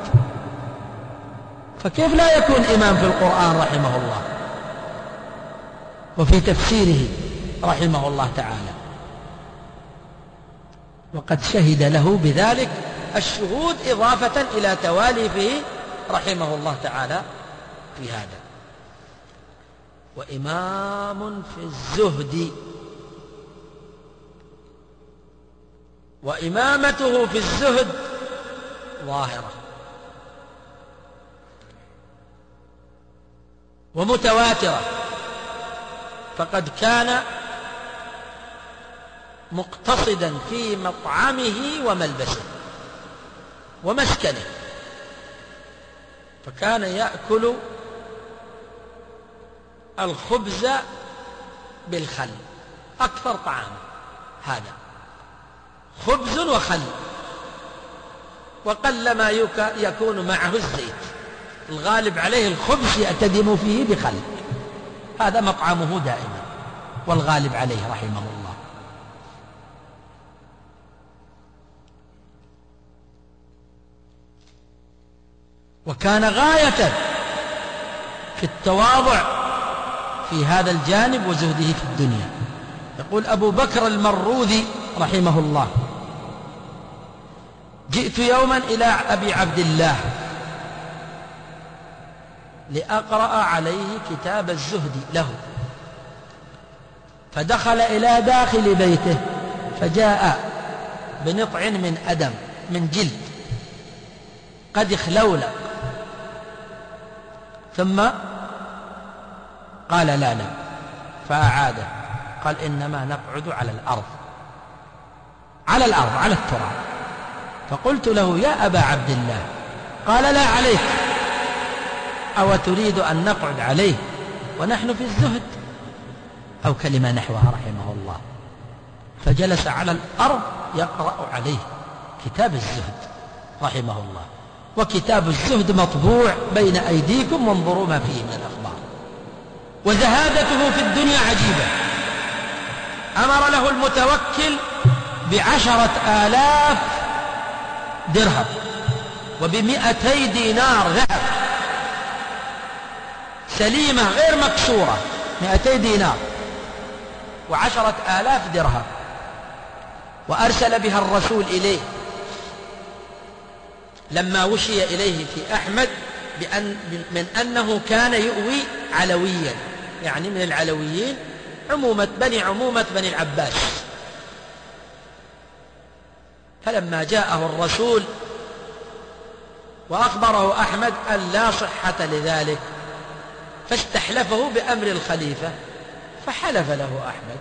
فكيف لا يكون إمام في القرآن رحمه الله وفي تفسيره رحمه الله تعالى؟ وقد شهد له بذلك الشهود إضافة إلى تواليفه رحمه الله تعالى في هذا. وإمام في الزهد، وإمامته في الزهد ظاهرة ومتواترة، فقد كان مقتصدا في مطعمه وملبسه ومسكنه، فكان يأكل الخبز بالخل أكثر طعامه، هذا خبز وخل، وقل ما يكون معه الزيت، الغالب عليه الخبز يأتدم فيه بخل، هذا مطعمه دائما والغالب عليه رحمه الله. وكان غاية في التواضع في هذا الجانب وزهده في الدنيا. يقول أبو بكر المروذي رحمه الله: جئت يوما إلى أبي عبد الله لأقرأ عليه كتاب الزهد له، فدخل إلى داخل بيته فجاء بنطع من أدم من جلد قد اخلولق، ثم قال: لا لا، فأعاده، قال: إنما نقعد على الأرض على الأرض على التراب. فقلت له: يا أبا عبد الله، قال: لا عليك، أو تريد أن نقعد عليه ونحن في الزهد، أو كلمة نحوها رحمه الله. فجلس على الأرض يقرأ عليه كتاب الزهد رحمه الله. وكتاب الزهد مطبوع بين أيديكم، وانظروا ما فيه من الأخبار. وزهادته في الدنيا عجيبة. أمر له المتوكل بعشرة آلاف درهم وبمئتي دينار ذهب، سليمة غير مكسورة، مئتي دينار وعشرة آلاف درهم، وأرسل بها الرسول إليه لما وشي إليه في أحمد بأن من أنه كان يؤوي علويا، يعني من العلويين، عمومة بني عمومة بني العباس. فلما جاءه الرسول وأخبره أحمد أن لا صحة لذلك، فاستحلفه بأمر الخليفة، فحلف له أحمد،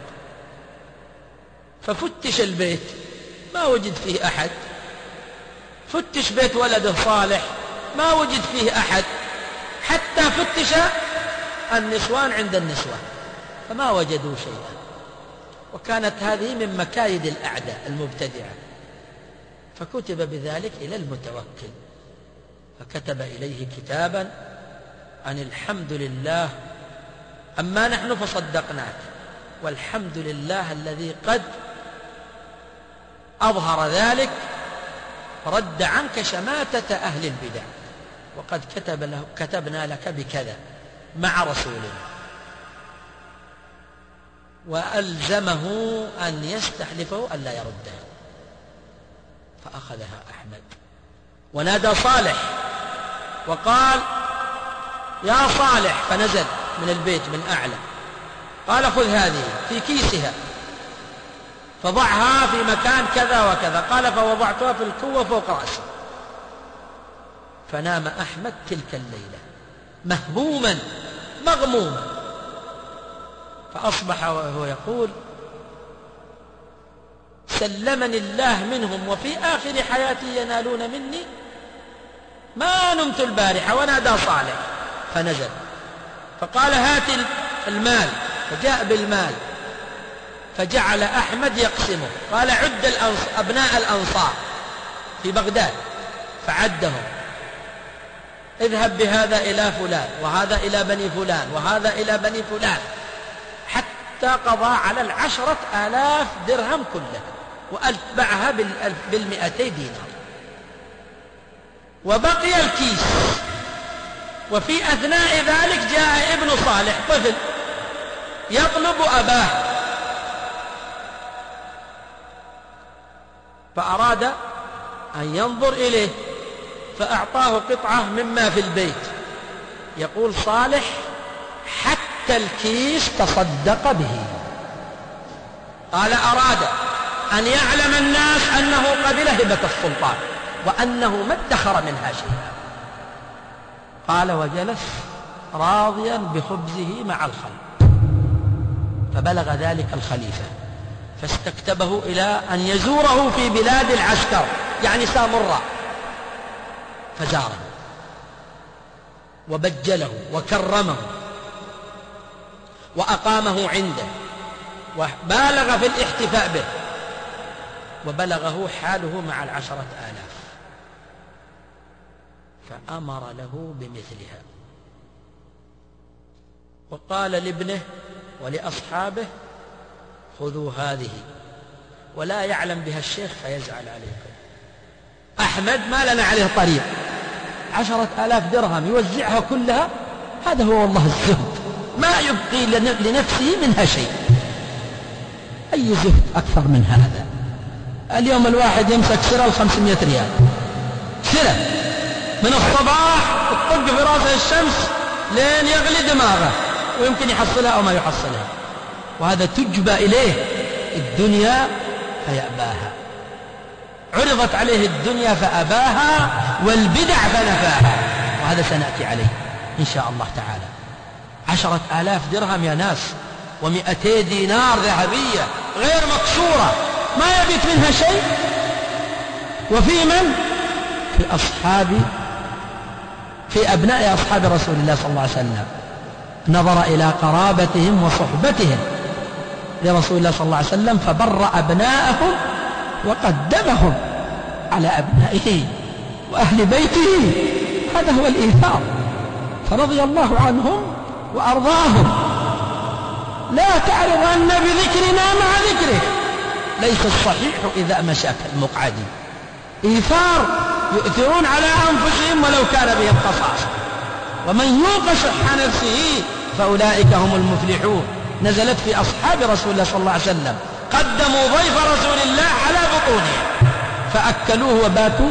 ففتش البيت ما وجد فيه أحد، فتش بيت ولده صالح ما وجد فيه أحد، حتى فتش النسوان عند النسوة فما وجدوا شيئا. وكانت هذه من مكايد الأعداء المبتدعة. فكتب بذلك إلى المتوكل، فكتب إليه كتابا أن الحمد لله، أما نحن فصدقناك، والحمد لله الذي قد أظهر ذلك، رد عنك شماتة أهل البدع، وقد كتب له كتبنا لك بكذا مع رسولنا. وألزمه أن يستحلفه أن لا يردها، فأخذها أحمد ونادى صالح وقال يا صالح، فنزل من البيت من أعلى، قال خذ هذه في كيسها فضعها في مكان كذا وكذا، قال فوضعتها في الكوة فوق رأسي. فنام أحمد تلك الليلة مهموما مغموما، فأصبح وهو يقول سلمني الله منهم وفي آخر حياتي ينالون مني ما نمت البارحة. ونادى صالح فنزل فقال هات المال، فجاء بالمال فجعل أحمد يقسمه، قال عد أبناء الأنصار في بغداد، فعدهم، اذهب بهذا إلى فلان، وهذا إلى بني فلان، وهذا إلى بني فلان، حتى قضى على العشرة آلاف درهم كلها، وأتبعها بالمئتي دينار. وبقي الكيس. وفي أثناء ذلك جاء ابن صالح طفل يطلب أباه، فأراد أن ينظر إليه، فأعطاه قطعة مما في البيت. يقول صالح حتى الكيس تصدق به. قال أراد أن يعلم الناس أنه قبل هبة السلطان وأنه ما ادخر منها شيئا. قال وجلس راضيا بخبزه مع الخلق، فبلغ ذلك الخليفة فاستكتبه إلى أن يزوره في بلاد العسكر، يعني سامراء، فزاره وبجله وكرمه وأقامه عنده وبالغ في الاحتفاء به، وبلغه حاله مع العشرة آلاف، فأمر له بمثلها، وقال لابنه ولأصحابه خذوا هذه ولا يعلم بها الشيخ فيزعل عليكم. أحمد ما لنا عليه طريق، عشرة آلاف درهم يوزعها كلها، هذا هو والله الزهد، ما يبقي لنفسه منها شيء. أي زهد أكثر من هذا؟ اليوم الواحد يمسك سرة الخمسمائة ريال، سرة من الصباح تطق في راسه الشمس لين يغلي دماغه، ويمكن يحصلها أو ما يحصلها، وهذا تجبى إليه الدنيا فيأباها. عرضت عليه الدنيا فأباها والبدع فنفاها، وهذا سنأتي عليه إن شاء الله تعالى. عشرة آلاف درهم يا ناس، ومئتي دينار ذهبية غير مكسورة، ما يبيت منها شيء. وفي من؟ في أصحاب في أبناء أصحاب رسول الله صلى الله عليه وسلم، نظر إلى قرابتهم وصحبتهم لرسول الله صلى الله عليه وسلم فبر أبناءهم وقدمهم على أبنائه وأهل بيته. هذا هو الإيثار، فرضي الله عنهم وأرضاهم. لا تعرضن بذكرنا مع ذكره، ليس الصحيح إذا مشى كالمقعد. إيثار، يؤثرون على أنفسهم ولو كان بهم خصاصة. ومن يوق شح نفسه فأولئك هم المفلحون. نزلت في أصحاب رسول الله صلى الله عليه وسلم، قدموا ضيف رسول الله على بطونهم فأكلوه وباتوا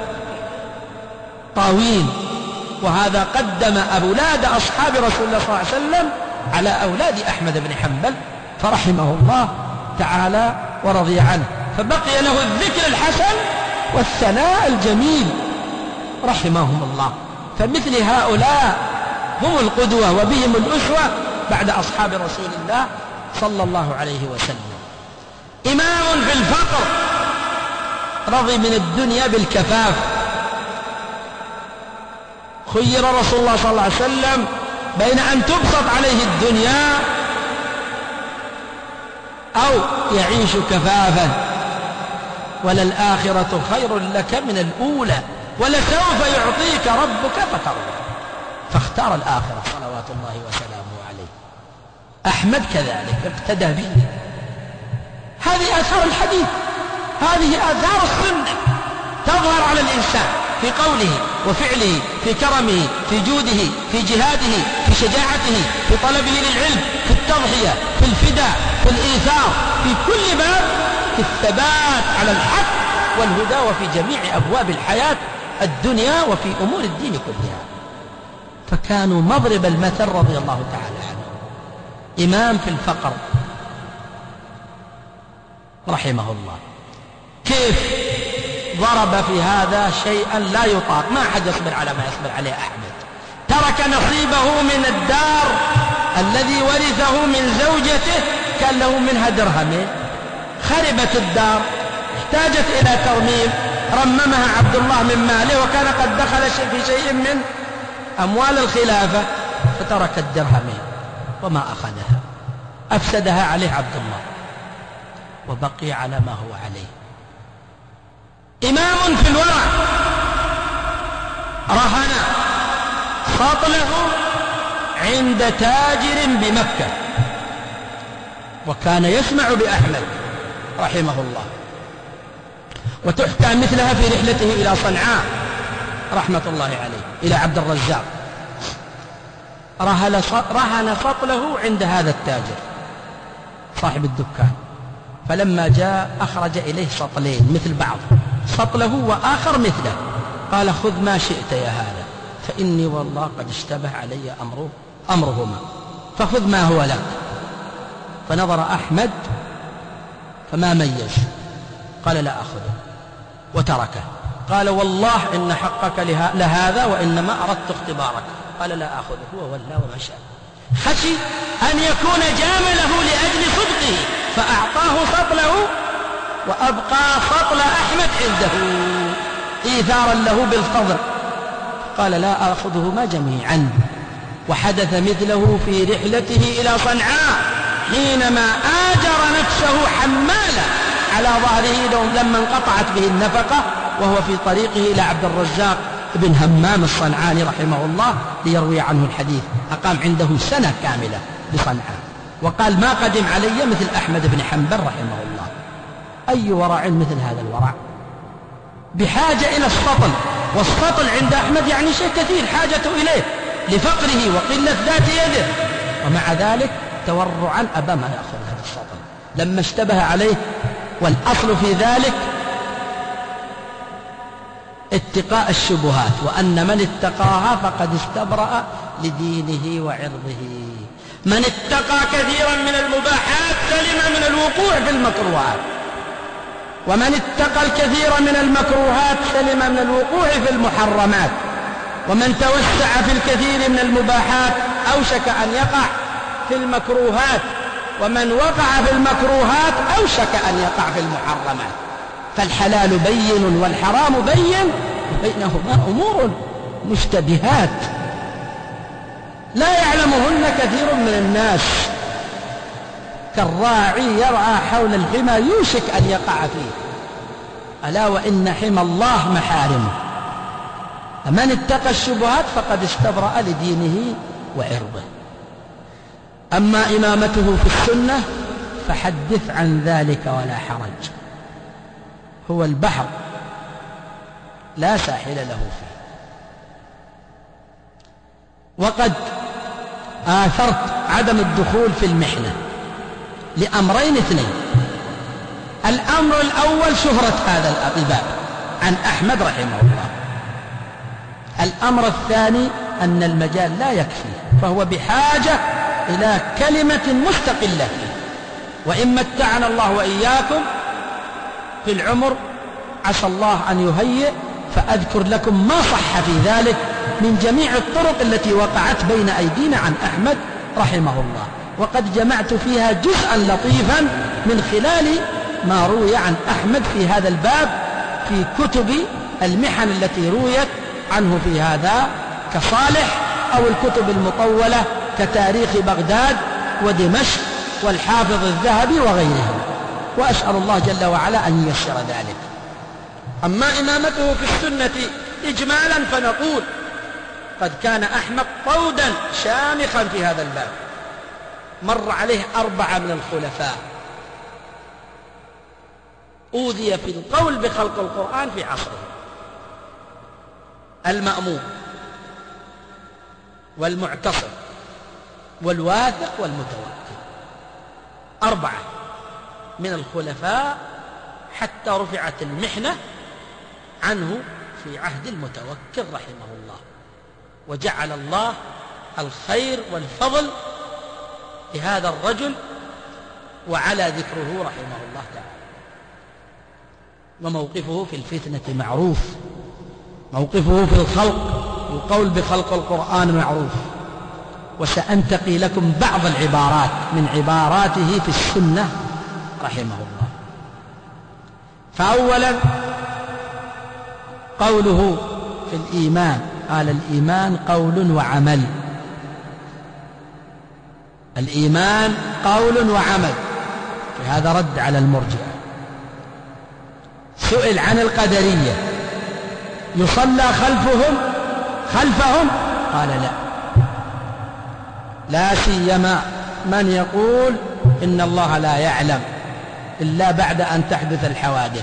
طاوين. وهذا قدم أولاد أصحاب رسول الله صلى الله عليه وسلم على أولاد أحمد بن حنبل فرحمه الله تعالى ورضي عنه، فبقي له الذكر الحسن والثناء الجميل رحمهم الله. فمثل هؤلاء هم القدوة وبهم الأسوة بعد أصحاب رسول الله صلى الله عليه وسلم. إمام في الفقر رضي من الدنيا بالكفاف. خير رسول الله صلى الله عليه وسلم بين أن تبسط عليه الدنيا أو يعيش كفافا، وللآخرة خير لك من الأولى ولسوف يعطيك ربك فترضى. فاختار الآخرة صلوات الله وسلامه عليه. أحمد كذلك اقتدى به. هذه آثار الحديث، هذه آثار السنة تظهر على الإنسان في قوله وفعله، في كرمه، في جوده، في جهاده، في شجاعته، في طلبه للعلم، في التضحية، في الفداء، في الإيثار، في كل باب، في الثبات على الحق والهدى، وفي جميع أبواب الحياة الدنيا وفي أمور الدين كلها. فكانوا مضرب المثل رضي الله تعالى عنه. إمام في الفقر رحمه الله. كيف ضرب في هذا شيئا لا يطاق، ما أحد يصبر على ما يصبر عليه أحمد. ترك نصيبه من الدار الذي ورثه من زوجته كان له منها درهمين، خربت الدار احتاجت إلى ترميم، رممها عبد الله من ماله، وكان قد دخل في شيء من أموال الخلافة فترك الدرهمين وما أخذها، أفسدها عليه عبد الله وبقي على ما هو عليه. إمام في الورع رهن سطله عند تاجر بمكة، وكان يسمع بأحمد رحمه الله، وتحكى مثلها في رحلته إلى صنعاء رحمة الله عليه إلى عبد الرزاق. رهن سطله عند هذا التاجر صاحب الدكان، فلما جاء أخرج إليه سطلين مثل بعض، سطله وآخر مثله، قال خذ ما شئت يا هذا فإني والله قد اشتبه علي أمره أمرهما، فخذ ما هو لك. فنظر أحمد فما ميز، قال لا أخذه وتركه. قال والله إن حقك لهذا وإنما أردت اختبارك. قال لا أخذه وولى ومشى. خشي أن يكون جامله لأجل صدقه فأعطاه سطله وأبقى سطل أحمد عنده إيثارا له بالفضل. قال لا أخذهما جميعا. وحدث مثله في رحلته إلى صنعاء حينما آجر نفسه حمالا على ظهره لما انقطعت به النفقة، وهو في طريقه إلى عبد الرزاق بن همام الصنعاني رحمه الله ليروي عنه الحديث. أقام عنده سنة كاملة بصنعاء، وقال ما قدم علي مثل أحمد بن حنبل رحمه الله. أي ورع مثل هذا الورع، بحاجة إلى السطل، والسطل عند أحمد يعني شيء كثير حاجته إليه لفقره وقلة ذات يده، ومع ذلك تورعا أبى ما يأخذ هذا السطل لما اشتبه عليه. والأصل في ذلك اتقاء الشبهات، وأن من اتقاها فقد استبرأ لدينه وعرضه. من اتقى كثيرا من المباحات سلم من الوقوع في المكروهات، ومن اتقى الكثير من المكروهات سلم من الوقوع في المحرمات، ومن توسع في الكثير من المباحات أوشك أن يقع في المكروهات، ومن وقع في المكروهات أوشك أن يقع في المحرمات. فالحلال بين والحرام بين، وبينهما أمور مشتبهات لا يعلمهن كثير من الناس، كالراعي يرعى حول الحمى يوشك أن يقع فيه، ألا وإن حمى الله محارمه. فمن اتقى الشبهات فقد استبرأ لدينه وعرضه. أما إمامته في السنة فحدث عن ذلك ولا حرج، هو البحر لا ساحل له فيه. وقد آثرت عدم الدخول في المحنة لأمرين اثنين. الأمر الأول شهرة هذا الباب عن أحمد رحمه الله. الأمر الثاني أن المجال لا يكفي، فهو بحاجة إلى كلمة مستقلة فيه. وإن متعنا الله وإياكم في العمر عسى الله أن يهيئ فأذكر لكم ما صح في ذلك من جميع الطرق التي وقعت بين أيدينا عن أحمد رحمه الله، وقد جمعت فيها جزءا لطيفا من خلال ما روي عن أحمد في هذا الباب في كتب المحن التي رويت عنه في هذا كصالح، أو الكتب المطولة كتاريخ بغداد ودمشق والحافظ الذهبي وغيرهم، وأسأل الله جل وعلا أن ييسر ذلك. أما إمامته في السنة إجمالا فنقول قد كان أحمد طودا شامخا في هذا الباب، مر عليه أربعة من الخلفاء أوذي في القول بخلق القرآن في عصره: المأمون والمعتصم والواثق والمتوكل. أربعة من الخلفاء حتى رفعت المحنة عنه في عهد المتوكل رحمه الله، وجعل الله الخير والفضل لهذا الرجل وعلى ذكره رحمه الله تعالى. وموقفه في الفتنة معروف، موقفه في الخلق القول بخلق القرآن معروف. وسأنتقي لكم بعض العبارات من عباراته في السنة رحمه الله. فأولا قوله في الإيمان، قال: الإيمان قول وعمل. الإيمان قول وعمل، في هذا رد على المرجئة. سئل عن القدرية: يصلى خلفهم خلفهم قال: لا، لا سيما من يقول إن الله لا يعلم إلا بعد أن تحدث الحوادث.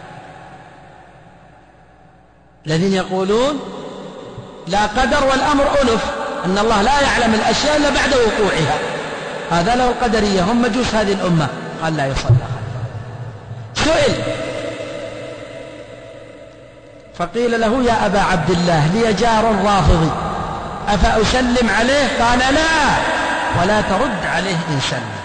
الذين يقولون لا قدر والأمر ألف، أن الله لا يعلم الأشياء إلا بعد وقوعها، هذا له القدرية، هم مجوس هذه الأمة. قال: لا يصلى خلفه. سئل فقيل له: يا أبا عبد الله، لي جار رافضي أفأسلم عليه؟ قال: لا، ولا ترد عليه إن سلم.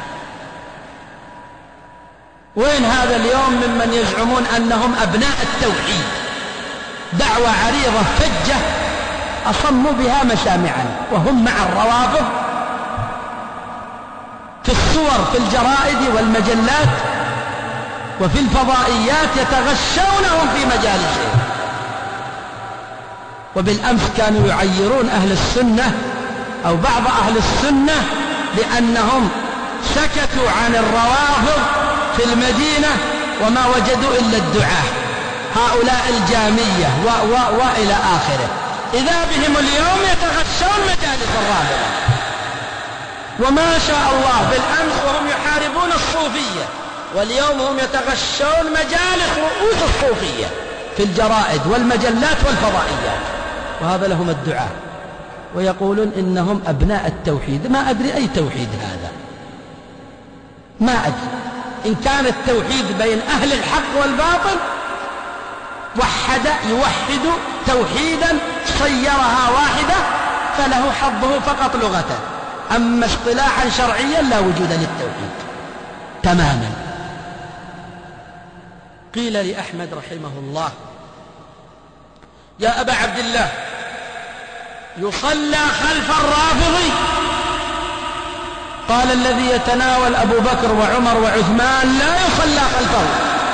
وين هذا اليوم ممن يزعمون أنهم أبناء التوحيد؟ دعوة عريضة فجة أصموا بها مشامعنا، وهم مع الروافض في الصور في الجرائد والمجلات وفي الفضائيات، يتغشونهم في مجالسهم. وبالأمس كانوا يعيرون أهل السنة أو بعض أهل السنة بأنهم سكتوا عن الروافض في المدينة وما وجدوا إلا الدعاة، هؤلاء الجامية و و وإلى آخره. إذا بهم اليوم يتغشون مجالس الرافضة، وما شاء الله بالأمس وهم يحاربون الصوفية، واليوم هم يتغشون مجالس رؤوس الصوفية في الجرائد والمجلات والفضائيات، وهذا لهم الدعاء، ويقولون إنهم أبناء التوحيد. ما أدري أي توحيد هذا، ما أدري. إن كان التوحيد بين أهل الحق والباطل وحد يوحد توحيدا صيرها واحدة فله حظه فقط لغة، أما اصطلاحا شرعيا لا وجود للتوحيد تماما. قيل لأحمد رحمه الله: يا أبا عبد الله، يصلى خلف الرافضي؟ قال: الذي يتناول أبو بكر وعمر وعثمان لا يصلى خلفه.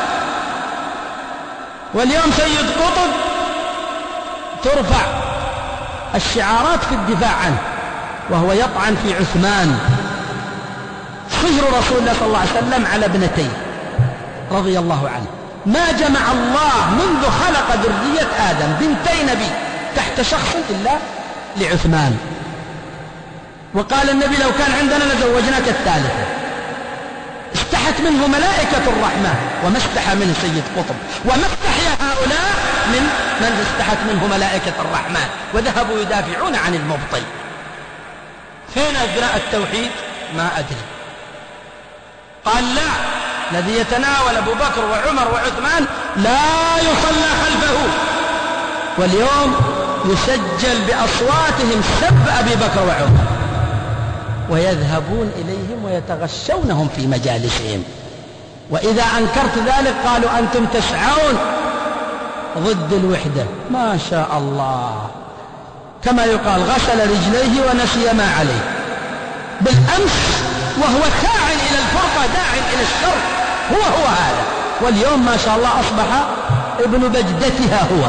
واليوم سيد قطب ترفع الشعارات في الدفاع عنه، وهو يطعن في عثمان صهر رسول الله صلى الله عليه وسلم على ابنتيه رضي الله عنه. ما جمع الله منذ خلق ذرية آدم بنتي نبي تحت شخص إلا لعثمان. وقال النبي: لو كان عندنا لزوجناك الثالثة. استحت منه ملائكة الرحمة وما استحى منه سيد قطب، وما استحيا هؤلاء من من استحت منه ملائكة الرحمن، وذهبوا يدافعون عن المبطل. فين أبناء التوحيد؟ ما أدري. قال لا، الذي يتناول أبو بكر وعمر وعثمان لا يصلى خلفه. واليوم يسجل بأصواتهم سب أبي بكر وعمر، ويذهبون إليهم ويتغشونهم في مجالسهم، وإذا أنكرت ذلك قالوا أنتم تسعون ضد الوحدة. ما شاء الله، كما يقال غسل رجليه ونسي ما عليه. بالأمس وهو ساع إلى الفرقة داع إلى الشر، هو هو هذا، واليوم ما شاء الله أصبح ابن بجدتها هو.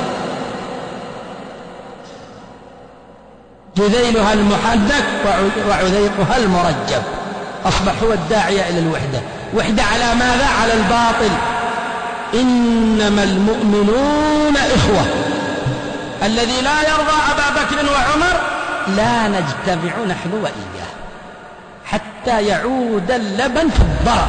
جذيلها المحدك وعذيقها المرجب، أصبح هو الداعية إلى الوحدة. وحدة على ماذا؟ على الباطل. إنما المؤمنون إخوة. الذي لا يرضى أبا بكر وعمر لا نجتمع نحن وإياه حتى يعود اللبن في الضرع،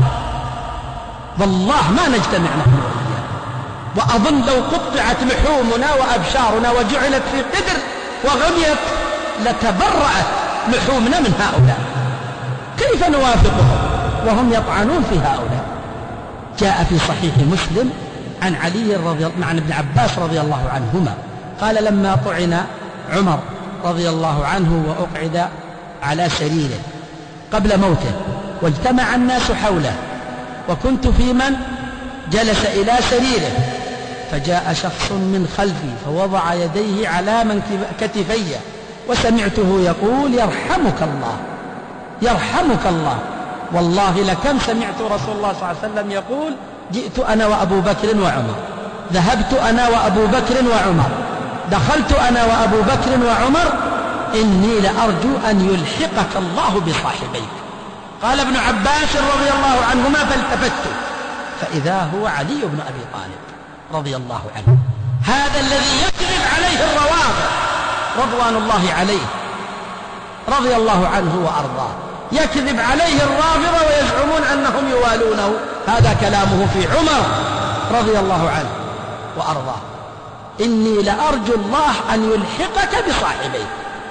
والله ما نجتمع نحن وإياه. وأظن لو قطعت لحومنا وأبشارنا وجعلت في قدر وغميت لتبرأت لحومنا من هؤلاء. كيف نوافقهم وهم يطعنون في هؤلاء؟ جاء في صحيح مسلم عن علي رضي الله عن ابن عباس رضي الله عنهما قال لما طعن عمر رضي الله عنه وأقعد على سريره قبل موته واجتمع الناس حوله، وكنت في من جلس إلى سريره، فجاء شخص من خلفي فوضع يديه على من كتفي، وسمعته يقول يرحمك الله يرحمك الله. والله لكم سمعت رسول الله صلى الله عليه وسلم يقول جئت أنا وأبو بكر وعمر، ذهبت أنا وأبو بكر وعمر، دخلت أنا وأبو بكر وعمر، إني لأرجو أن يلحقك الله بصاحبيك. قال ابن عباس رضي الله عنهما فالتفت فإذا هو علي بن أبي طالب رضي الله عنه، هذا الذي يكذب عليه الروافض رضوان الله عليه رضي الله عنه وأرضاه، يكذب عليه الرافضة ويزعمون أنهم يوالونه. هذا كلامه في عمر رضي الله عنه وأرضاه، إني لأرجو الله أن يلحقك بصاحبيك.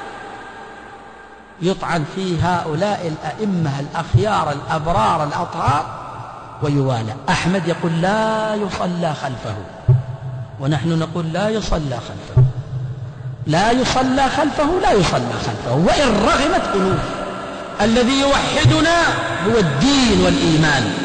يطعن في هؤلاء الأئمة الأخيار الأبرار الأطهار ويوالى. أحمد يقول لا يصلى خلفه، ونحن نقول لا يصلى خلفه، لا يصلى خلفه، لا يصلى خلفه وإن رغمت أنوف. الذي يوحدنا هو الدين والإيمان،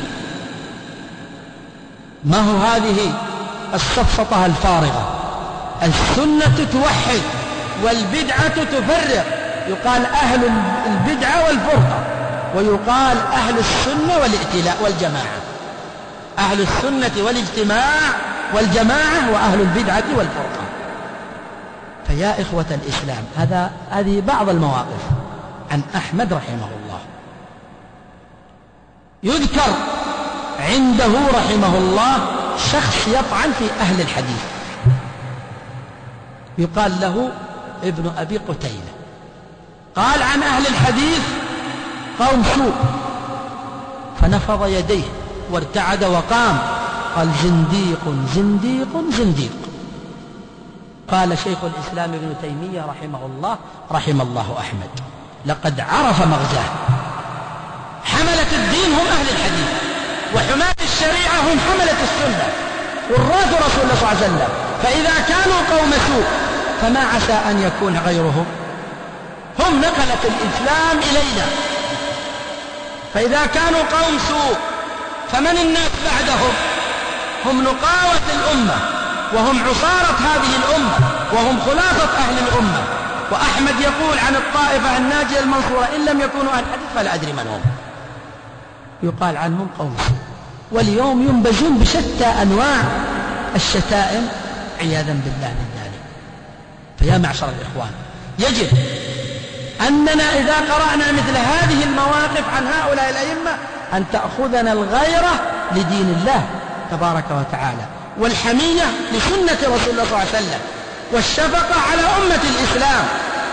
ما هو هذه السفسطة الفارغة. السنة توحد والبدعة تفرق، يقال أهل البدعة والفرقة، ويقال أهل السنة والائتلاء والجماعة. أهل السنة والاجتماع والجماعة، وأهل البدعة والفرقة. فيا إخوة الإسلام، هذا هذه بعض المواقف عن أحمد رحمه الله. يذكر عنده رحمه الله شخص يطعن في أهل الحديث، يقال له ابن أبي قتيلة، قال عن أهل الحديث قوم سوء، فنفض يديه وارتعد وقام قال زنديق زنديق زنديق. قال شيخ الإسلام ابن تيمية رحمه الله رحم الله أحمد لقد عرف مغزاه. حملة الدين هم أهل الحديث، وحماة الشريعة هم حملة السنة وراث رسول الله صلى الله عليه وسلم. فإذا كانوا قوم سوء فما عسى أن يكون غيرهم؟ هم نقلة الإسلام إلينا. فإذا كانوا قوم سوء فمن الناس بعدهم؟ هم نقاوة الأمة، وهم عصارة هذه الأمة، وهم خلاصة أهل الأمة. وأحمد يقول عن الطائفة الناجية المنصورة إن لم يكونوا أهل الحديث فلا أدري من هم. يقال عنهم قوم سوء، واليوم ينبذون بشتى أنواع الشتائم عياذا بالله من ذلك. فيا معشر الإخوان، يجب أننا إذا قرأنا مثل هذه المواقف عن هؤلاء الأئمة أن تأخذنا الغيرة لدين الله تبارك وتعالى، والحمية لسنة رسول الله صلى الله عليه وسلم، والشفقة على أمة الإسلام،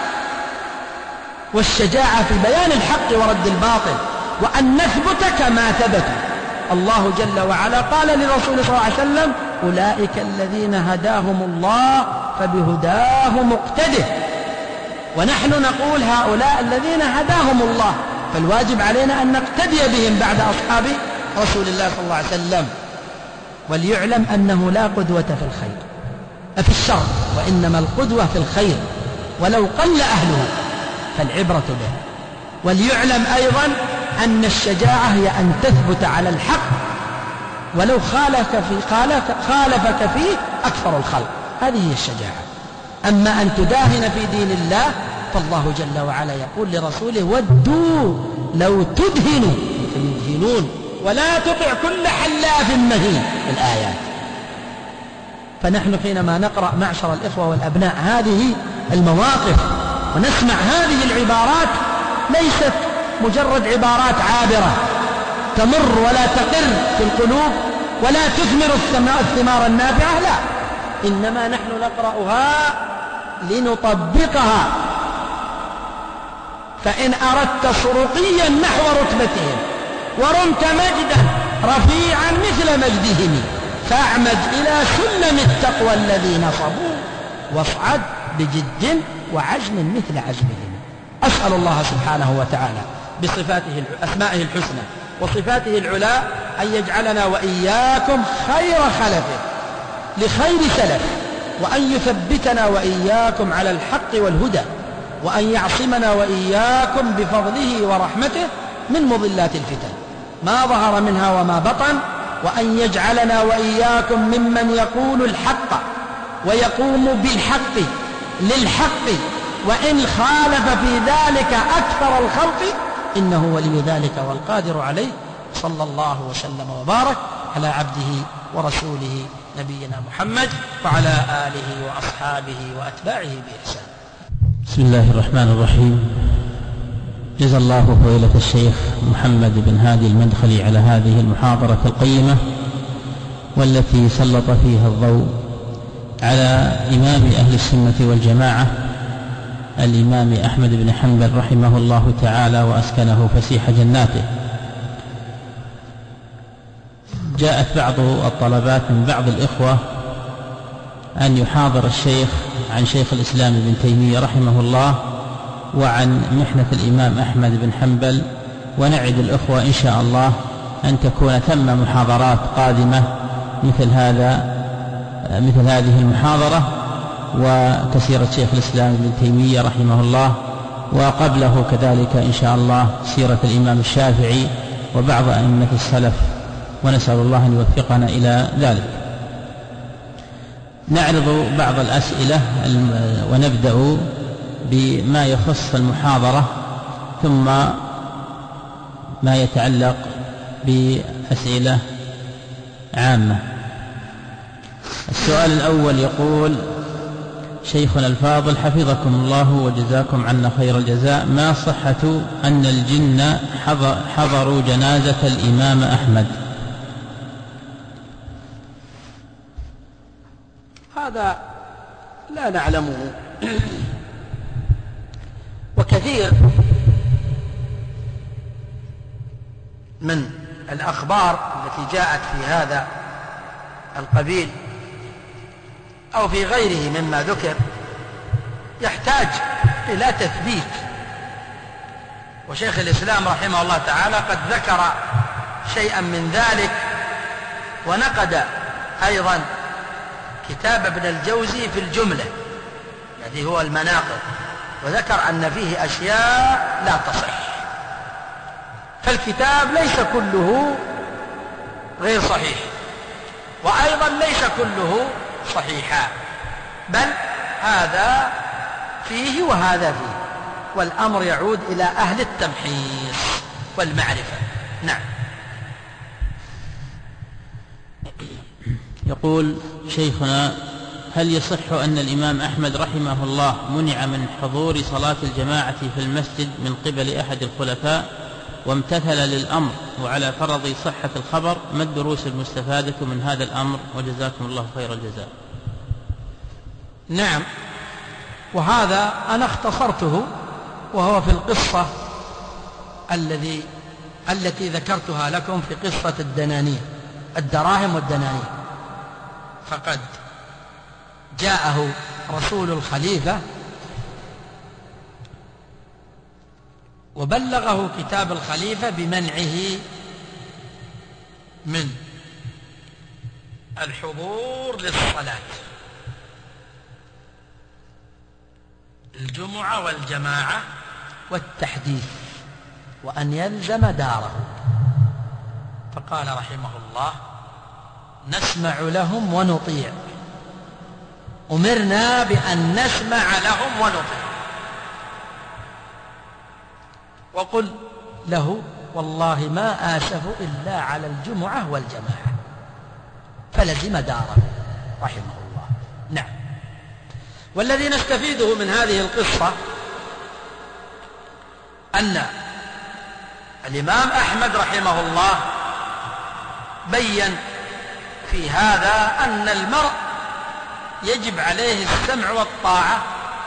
والشجاعة في بيان الحق ورد الباطل، وأن نثبت كما ثبتوا. الله جل وعلا قال لرسول صلى الله عليه وسلم أولئك الذين هداهم الله فبهداه مقتده. ونحن نقول هؤلاء الذين هداهم الله، فالواجب علينا أن نقتدي بهم بعد أصحاب رسول الله صلى الله عليه وسلم. وليعلم أنه لا قدوة في الخير في الشر، وإنما القدوة في الخير ولو قل أهله فالعبرة به. وليعلم أيضا أن الشجاعة هي أن تثبت على الحق ولو خالفك, في خالفك فيه أكثر الخلق، هذه هي الشجاعة. أما أن تداهن في دين الله فالله جل وعلا يقول لرسوله: ودوا لو تدهنوا فيدهنون ولا تطع كل حلاف مهين، الآيات. فنحن حينما نقرأ معشر الإخوة والأبناء هذه المواقف ونسمع هذه العبارات ليست مجرد عبارات عابرة تمر ولا تقر في القلوب ولا تثمر الثمار النافعة، لا، إنما نحن نقرأها لنطبقها. فإن أردت صرقيا نحو رتبتهم ورمت مجدا رفيعا مثل مجدهم فاعمد إلى سلم التقوى الذي نصبوا واصعد بجد وعزم مثل عزمهم. أسأل الله سبحانه وتعالى بصفاته أسمائه الحسنى وصفاته العلى أن يجعلنا وإياكم خير خلفه لخير سلف، وأن يثبتنا وإياكم على الحق والهدى، وأن يعصمنا وإياكم بفضله ورحمته من مضلات الفتن ما ظهر منها وما بطن، وأن يجعلنا وإياكم ممن يقول الحق ويقوم بالحق للحق وإن خالف في ذلك أكثر الخلق، إنه ولي ذلك والقادر عليه. صلى الله وسلم وبارك على عبده ورسوله نبينا محمد وعلى آله وأصحابه وأتباعه بإحسان. بسم الله الرحمن الرحيم. جزا الله فضيلة الشيخ محمد بن هادي المدخلي على هذه المحاضرة القيمة، والتي سلط فيها الضوء على إمام أهل السنة والجماعة الإمام أحمد بن حنبل رحمه الله تعالى وأسكنه فسيح جناته. جاءت بعض الطلبات من بعض الإخوة أن يحاضر الشيخ عن شيخ الإسلام ابن تيمية رحمه الله وعن محنة الإمام أحمد بن حنبل، ونعد الإخوة إن شاء الله أن تكون ثم محاضرات قادمة مثل هذا مثل هذه المحاضرة وكسيرة شيخ الإسلام ابن تيمية رحمه الله، وقبله كذلك إن شاء الله سيرة الإمام الشافعي وبعض أئمة السلف، ونسأل الله أن يوفقنا إلى ذلك. نعرض بعض الأسئلة ونبدأ بما يخص المحاضرة ثم ما يتعلق بأسئلة عامة. السؤال الأول يقول: شيخنا الفاضل حفظكم الله وجزاكم عنا خير الجزاء، ما صحة أن الجن حضروا جنازة الإمام أحمد؟ هذا لا نعلمه، وكثير من الأخبار التي جاءت في هذا القبيل أو في غيره مما ذكر يحتاج إلى تثبيت، وشيخ الإسلام رحمه الله تعالى قد ذكر شيئا من ذلك، ونقد أيضا كتاب ابن الجوزي في الجملة الذي هو المناقب، وذكر أن فيه أشياء لا تصح، فالكتاب ليس كله غير صحيح، وأيضا ليس كله صحيحا، بل هذا فيه وهذا فيه، والأمر يعود إلى أهل التمحيص والمعرفة. نعم. يقول شيخنا: هل يصح أن الإمام أحمد رحمه الله منع من حضور صلاة الجماعة في المسجد من قبل أحد الخلفاء وامتثل للأمر، وعلى فرض صحة الخبر ما الدروس المستفادة من هذا الأمر؟ وجزاكم الله خير الجزاء. نعم، وهذا أنا اختصرته، وهو في القصة الذي التي ذكرتها لكم في قصة الدنانير، الدراهم والدنانير. فقد جاءه رسول الخليفة وبلغه كتاب الخليفة بمنعه من الحضور للصلاة الجمعة والجماعة والتحديث، وأن يلزم داره. فقال رحمه الله: نسمع لهم ونطيع، أمرنا بأن نسمع لهم ونطيع. وقل له: والله ما آسف إلا على الجمعة والجماعة، فلزم داره رحمه الله. نعم. والذي نستفيده من هذه القصة أن الإمام أحمد رحمه الله بين في هذا أن المرء يجب عليه السمع والطاعة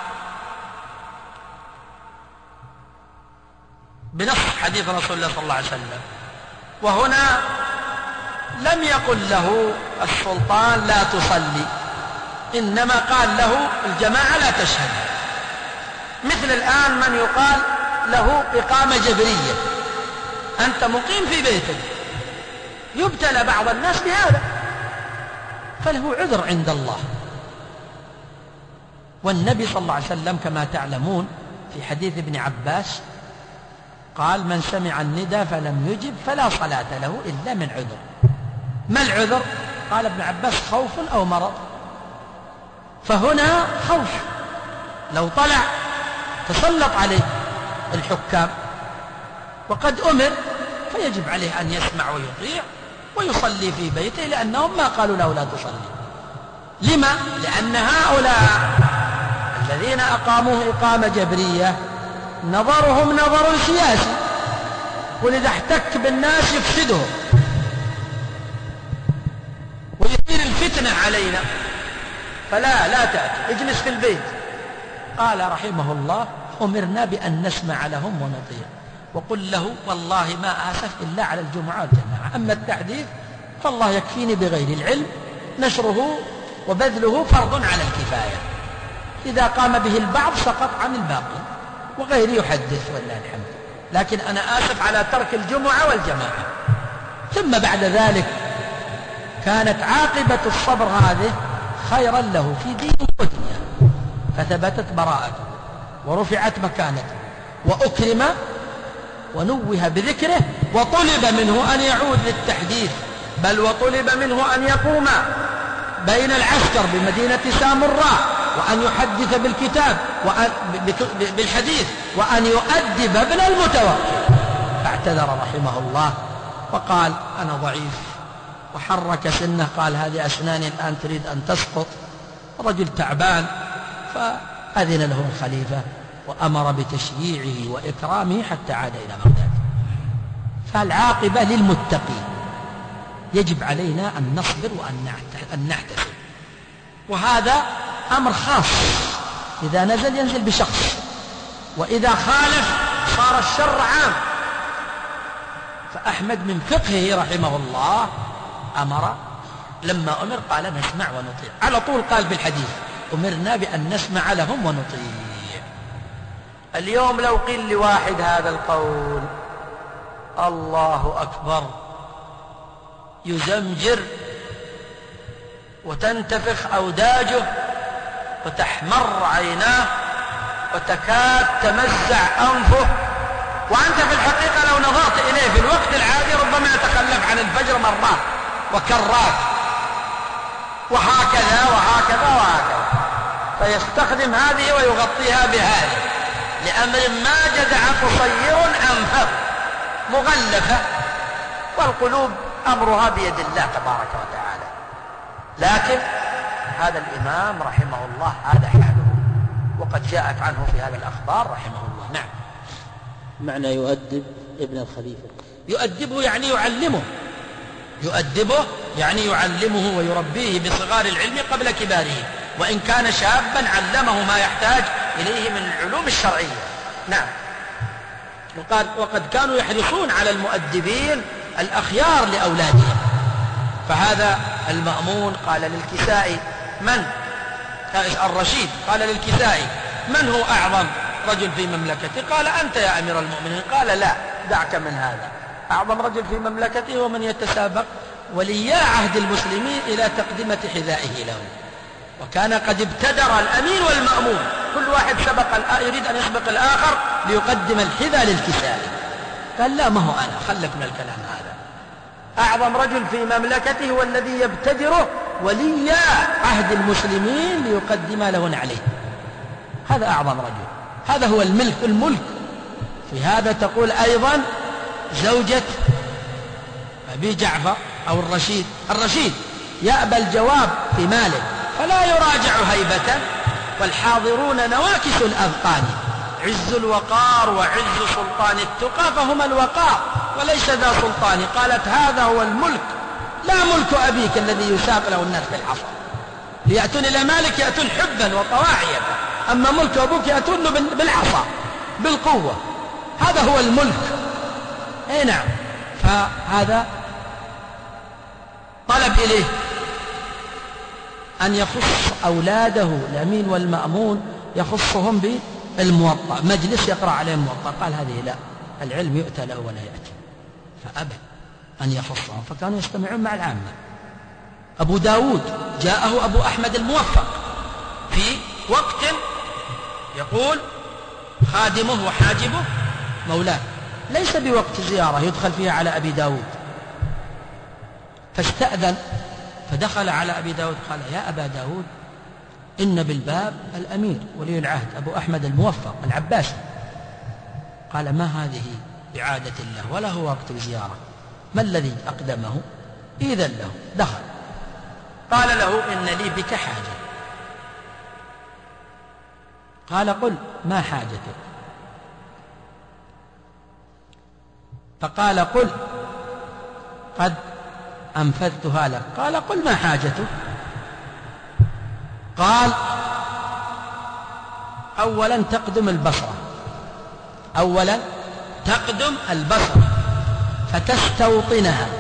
بنص حديث رسول الله صلى الله عليه وسلم. وهنا لم يقل له السلطان لا تصلي، إنما قال له الجماعة لا تشهد. مثل الآن من يقال له إقامة جبرية، أنت مقيم في بيتك، يبتلى بعض الناس بهذا، فله عذر عند الله. والنبي صلى الله عليه وسلم كما تعلمون في حديث ابن عباس قال: من سمع الندى فلم يجب فلا صلاة له إلا من عذر. ما العذر؟ قال ابن عباس: خوف أو مرض. فهنا خوف، لو طلع تسلط عليه الحكام، وقد أمر، فيجب عليه أن يسمع ويطيع ويصلي في بيته، لأنهم ما قالوا له لا تصلي. لما؟ لأن هؤلاء الذين أقاموه إقامة جبرية نظرهم نظر سياسي، ولذا احتك بالناس يفسدهم ويثير الفتنة علينا، فلا لا تأتي، اجلس في البيت. قال رحمه الله: أمرنا بأن نسمع لهم ونطيع، وقل له: والله ما آسف إلا على الجمعة والجماعة، أما التحديث فالله يكفيني بغير العلم، نشره وبذله فرض على الكفاية، إذا قام به البعض سقط عن الباقي، وغيره يحدث ولله الحمد. لكن أنا آسف على ترك الجمعة والجماعة. ثم بعد ذلك كانت عاقبة الصبر هذه خيرا له في دين ودنيا، فثبتت براءته ورفعت مكانته وأكرم ونوه بذكره، وطلب منه أن يعود للتحديث، بل وطلب منه أن يقوم بين العسكر بمدينة سامراء وأن يحدث بالكتاب وأن بالحديث وأن يؤدب ابن المتوكل. فاعتذر رحمه الله وقال: أنا ضعيف، وحرك سنه، قال: هذه أسناني الآن تريد أن تسقط، رجل تعبان. فأذن له الخليفة وأمر بتشييعه وإكرامه حتى عاد إلى بغداد. فالعاقبة للمتقين، يجب علينا أن نصبر وأن نحتسب، وهذا أمر خاص، إذا نزل ينزل بشخص، وإذا خالف صار الشر عام. فأحمد من فقهه رحمه الله أمر، لما أمر قال: نسمع ونطيع، على طول قال بالحديث: أمرنا بأن نسمع لهم ونطيع. اليوم لو قيل لواحد هذا القول، الله أكبر، يزمجر وتنتفخ أوداجه وتحمر عيناه وتكاد تمزع أنفه، وأنت في الحقيقة لو نظرت إليه في الوقت العادي ربما يتخلف عن الفجر مرات وكرات، وهكذا وهكذا وهكذا، فيستخدم هذه ويغطيها بهذه، لأمر ما جدع قصير أنفه مغلفة، والقلوب أمرها بيد الله تبارك وتعالى. لكن هذا الإمام رحمه الله هذا حاله، وقد جاءت عنه في هذا الأخبار رحمه الله. نعم. معنى يؤدب ابن الخليفة، يؤدبه يعني يعلمه، يؤدبه يعني يعلمه ويربيه بصغار العلم قبل كباره، وإن كان شابا علمه ما يحتاج إليه من العلوم الشرعية. نعم. وقد, وقد كانوا يحرصون على المؤدبين الأخيار لأولادهم. فهذا المأمون قال للكسائي: من الرشيد قال للكسائي: من هو أعظم رجل في مملكته قال أنت يا أمير المؤمنين، قال لا دعك من هذا، أعظم رجل في مملكته هو من يتسابق ولي عهد المسلمين إلى تقدمة حذائه له، وكان قد ابتدر الأمين والمأمون، كل واحد سبق يريد أن يسبق الآخر ليقدم الحذاء للكساء، قال لا ما هو أنا، خلك من الكلام هذا، أعظم رجل في مملكته هو الذي يبتدره ولي عهد المسلمين ليقدم له عليه، هذا أعظم رجل، هذا هو الملك. الملك في هذا تقول أيضا زوجة أبي جعفر أو الرشيد، الرشيد يأبى الجواب في ماله فلا يراجع هيبة، والحاضرون نواكس الأذقان، عز الوقار وعز سلطان التقى فهما الوقار وليس ذا سلطان. قالت هذا هو الملك، لا ملك أبيك الذي يساق له الناس بالحصى، ليأتون إلى مالك يأتون حبا وطواعية، أما ملك أبوك يأتون بالعصا بالقوة، هذا هو الملك. أي نعم، فهذا طلب إليه أن يخص أولاده الأمين والمأمون، يخصهم بالموطأ، مجلس يقرأ عليهم موطأ، قال هذه لا، العلم يؤتى له ولا يأتي، فأبى أن يخصهم، فكانوا يستمعون مع العامة. أبو داود جاءه أبو أحمد الموفق في وقت يقول خادمه وحاجبه مولاه، ليس بوقت زيارة يدخل فيها على أبي داود، فاستأذن فدخل على أبي داود قال يا أبا داود إن بالباب الأمير ولي العهد أبو أحمد الموفق العباسي. قال ما هذه بعادة الله ولا هو وقت زيارة، ما الذي أقدمه؟ إذن له. دخل قال له إن لي بك حاجة. قال قل ما حاجتك؟ فقال قل قد أنفذتها لك. قال قل ما حاجته؟ قال أولا تقدم البصرة، أولا تقدم البصرة فتستوطنها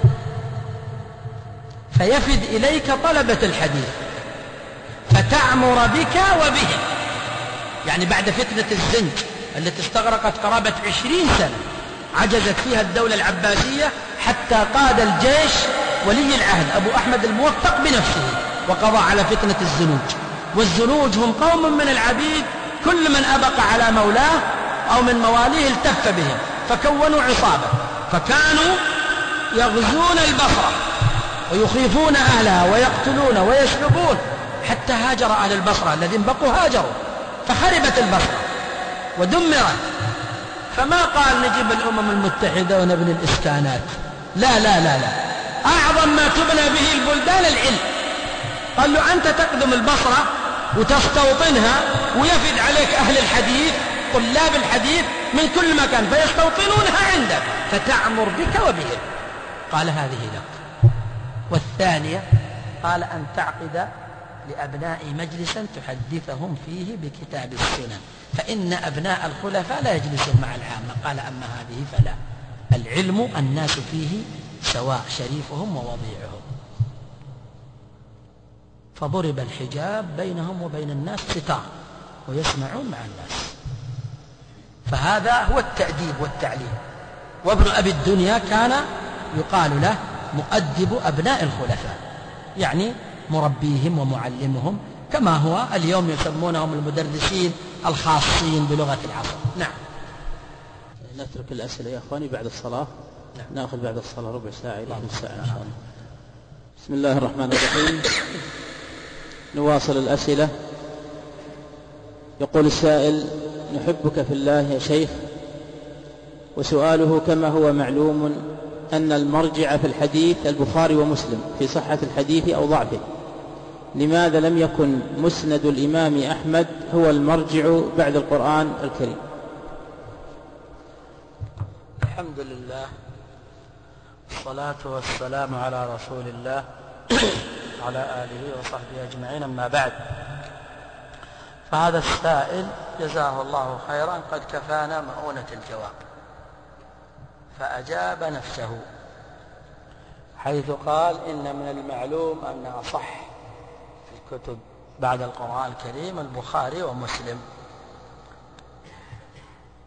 فيفد إليك طلبة الحديث فتعمر بك وبهم، يعني بعد فتنة الزنج التي استغرقت قرابة عشرين سنة عجزت فيها الدولة العباسية حتى قاد الجيش ولي العهد أبو أحمد الموفق بنفسه وقضى على فتنة الزنوج. والزنوج هم قوم من العبيد كل من أبق على مولاه أو من مواليه التف بهم، فكونوا عصابة، فكانوا يغزون البصرة ويخيفون أهلها ويقتلون ويسلبون، حتى هاجر أهل البصرة الذين بقوا هاجروا، فخربت البصرة ودمرت. فما قال نجيب الأمم المتحدة ونبني الإسكانات، لا لا لا لا، أعظم ما تبنى به البلدان العلم. قال له أنت تقدم البصرة وتستوطنها ويفد عليك أهل الحديث طلاب الحديث من كل مكان فيستوطنونها عندك فتعمر بك وبهم. قال هذه لك. والثانية قال أن تعقد لأبناء مجلسا تحدثهم فيه بكتاب السنن، فإن أبناء الخلفاء لا يجلسون مع العامة. قال أما هذه فلا، العلم الناس فيه سواء شريفهم ووضيعهم. فضرب الحجاب بينهم وبين الناس ستار ويسمعون مع الناس، فهذا هو التأديب والتعليم. وابن أبي الدنيا كان يقال له مؤدب أبناء الخلفاء، يعني مربيهم ومعلمهم، كما هو اليوم يسمونهم المدرسين الخاصين بلغة العصر. نعم. نترك الأسئلة يا أخواني بعد الصلاة. نعم. نأخذ بعد الصلاة ربع ساعة إلى نصف ساعة إن شاء الله. بسم الله الرحمن الرحيم. نواصل الأسئلة. يقول السائل: نحبك في الله يا شيخ، وسؤاله: كما هو معلوم أن المرجع في الحديث البخاري ومسلم في صحة الحديث أو ضعفه، لماذا لم يكن مسند الإمام أحمد هو المرجع بعد القرآن الكريم؟ الحمد لله والصلاة والسلام على رسول الله وعلى آله وصحبه أجمعين، أما بعد. فهذا السائل جزاه الله خيرا قد كفانا مؤونة الجواب، فأجاب نفسه حيث قال إن من المعلوم أن أصح في الكتب بعد القرآن الكريم البخاري ومسلم،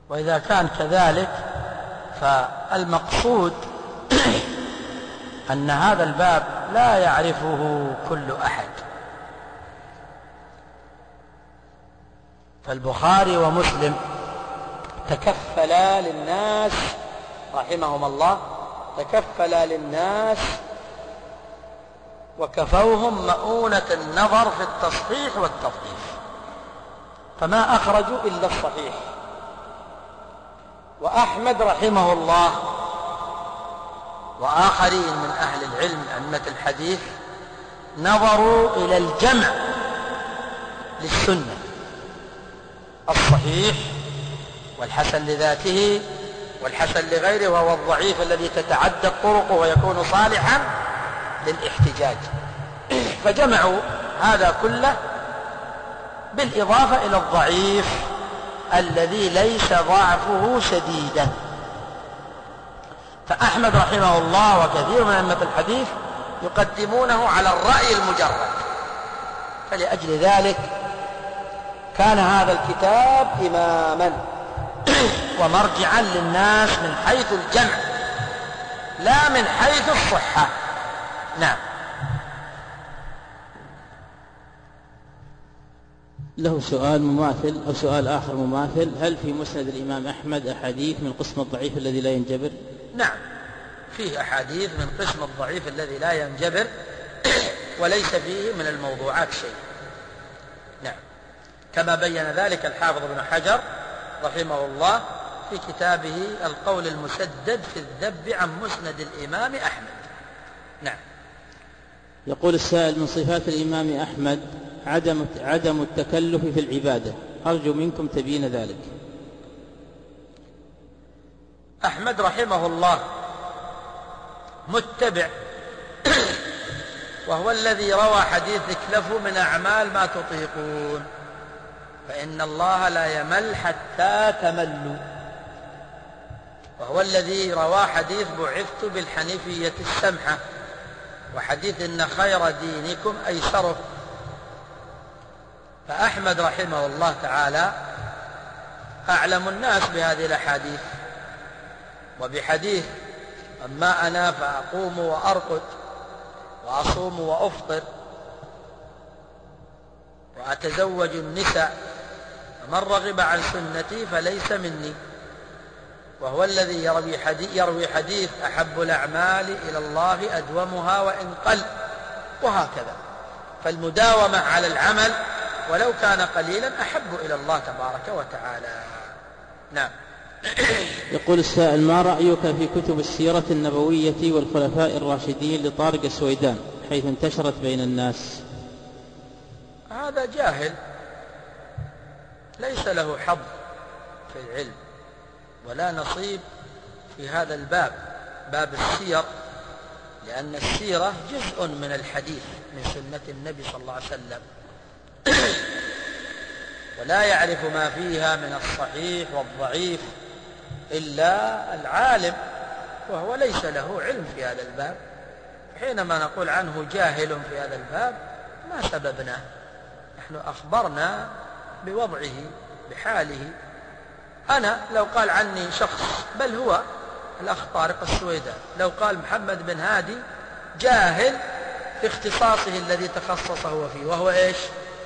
وإذا كان كذلك فالمقصود أن هذا الباب لا يعرفه كل أحد، فالبخاري ومسلم تكفلا للناس رحمهم الله، تكفلا للناس وكفوهم مؤونة النظر في التصحيح والتضعيف، فما أخرجوا إلا الصحيح. وأحمد رحمه الله وآخرين من أهل العلم أئمة الحديث نظروا إلى الجمع للسنة، الصحيح والحسن لذاته والحسن لغيره، وهو الضعيف الذي تتعدد طرقه ويكون صالحا للاحتجاج، فجمعوا هذا كله بالإضافة إلى الضعيف الذي ليس ضعفه شديدا. فأحمد رحمه الله وكثير من أئمة الحديث يقدمونه على الرأي المجرد، فلأجل ذلك كان هذا الكتاب إماما ومرجعا للناس من حيث الجمع لا من حيث الصحة. نعم. له سؤال مماثل أو سؤال آخر مماثل: هل في مسند الإمام أحمد أحاديث من قسم الضعيف الذي لا ينجبر؟ نعم، فيه أحاديث من قسم الضعيف الذي لا ينجبر وليس فيه من الموضوعات شيء. نعم، كما بين ذلك الحافظ ابن حجر رحمه الله في كتابه القول المسدد في الذب عن مسند الإمام أحمد. نعم. يقول السائل: من صفات الإمام أحمد عدم عدم التكلف في العبادة، أرجو منكم تبيين ذلك. أحمد رحمه الله متبع وهو الذي روى حديث اكلفوا من أعمال ما تطيقون فإن الله لا يمل حتى تملوا، وهو الذي روى حديث بعثت بالحنيفية السمحة، وحديث إن خير دينكم أيسره. فأحمد رحمه الله تعالى أعلم الناس بهذه الأحاديث، وبحديث أما أنا فأقوم وأرقد وأصوم وأفطر وأتزوج النساء، فمن رغب عن سنتي فليس مني. وهو الذي يروي حديث, يروي حديث أحب الأعمال إلى الله أدومها وإن قل، وهكذا. فالمداومة على العمل ولو كان قليلا أحب إلى الله تبارك وتعالى. نعم. يقول السائل: ما رأيك في كتب السيرة النبوية والخلفاء الراشدين لطارق السويدان حيث انتشرت بين الناس؟ هذا جاهل ليس له حظ في العلم ولا نصيب في هذا الباب، باب السير، لأن السيرة جزء من الحديث من سنة النبي صلى الله عليه وسلم، ولا يعرف ما فيها من الصحيح والضعيف إلا العالم، وهو ليس له علم في هذا الباب. حينما نقول عنه جاهل في هذا الباب ما سببناه، نحن أخبرنا بوضعه بحاله. أنا لو قال عني شخص، بل هو الأخ طارق السويدان، لو قال محمد بن هادي جاهل في اختصاصه الذي تخصص هو فيه، وهو إيش؟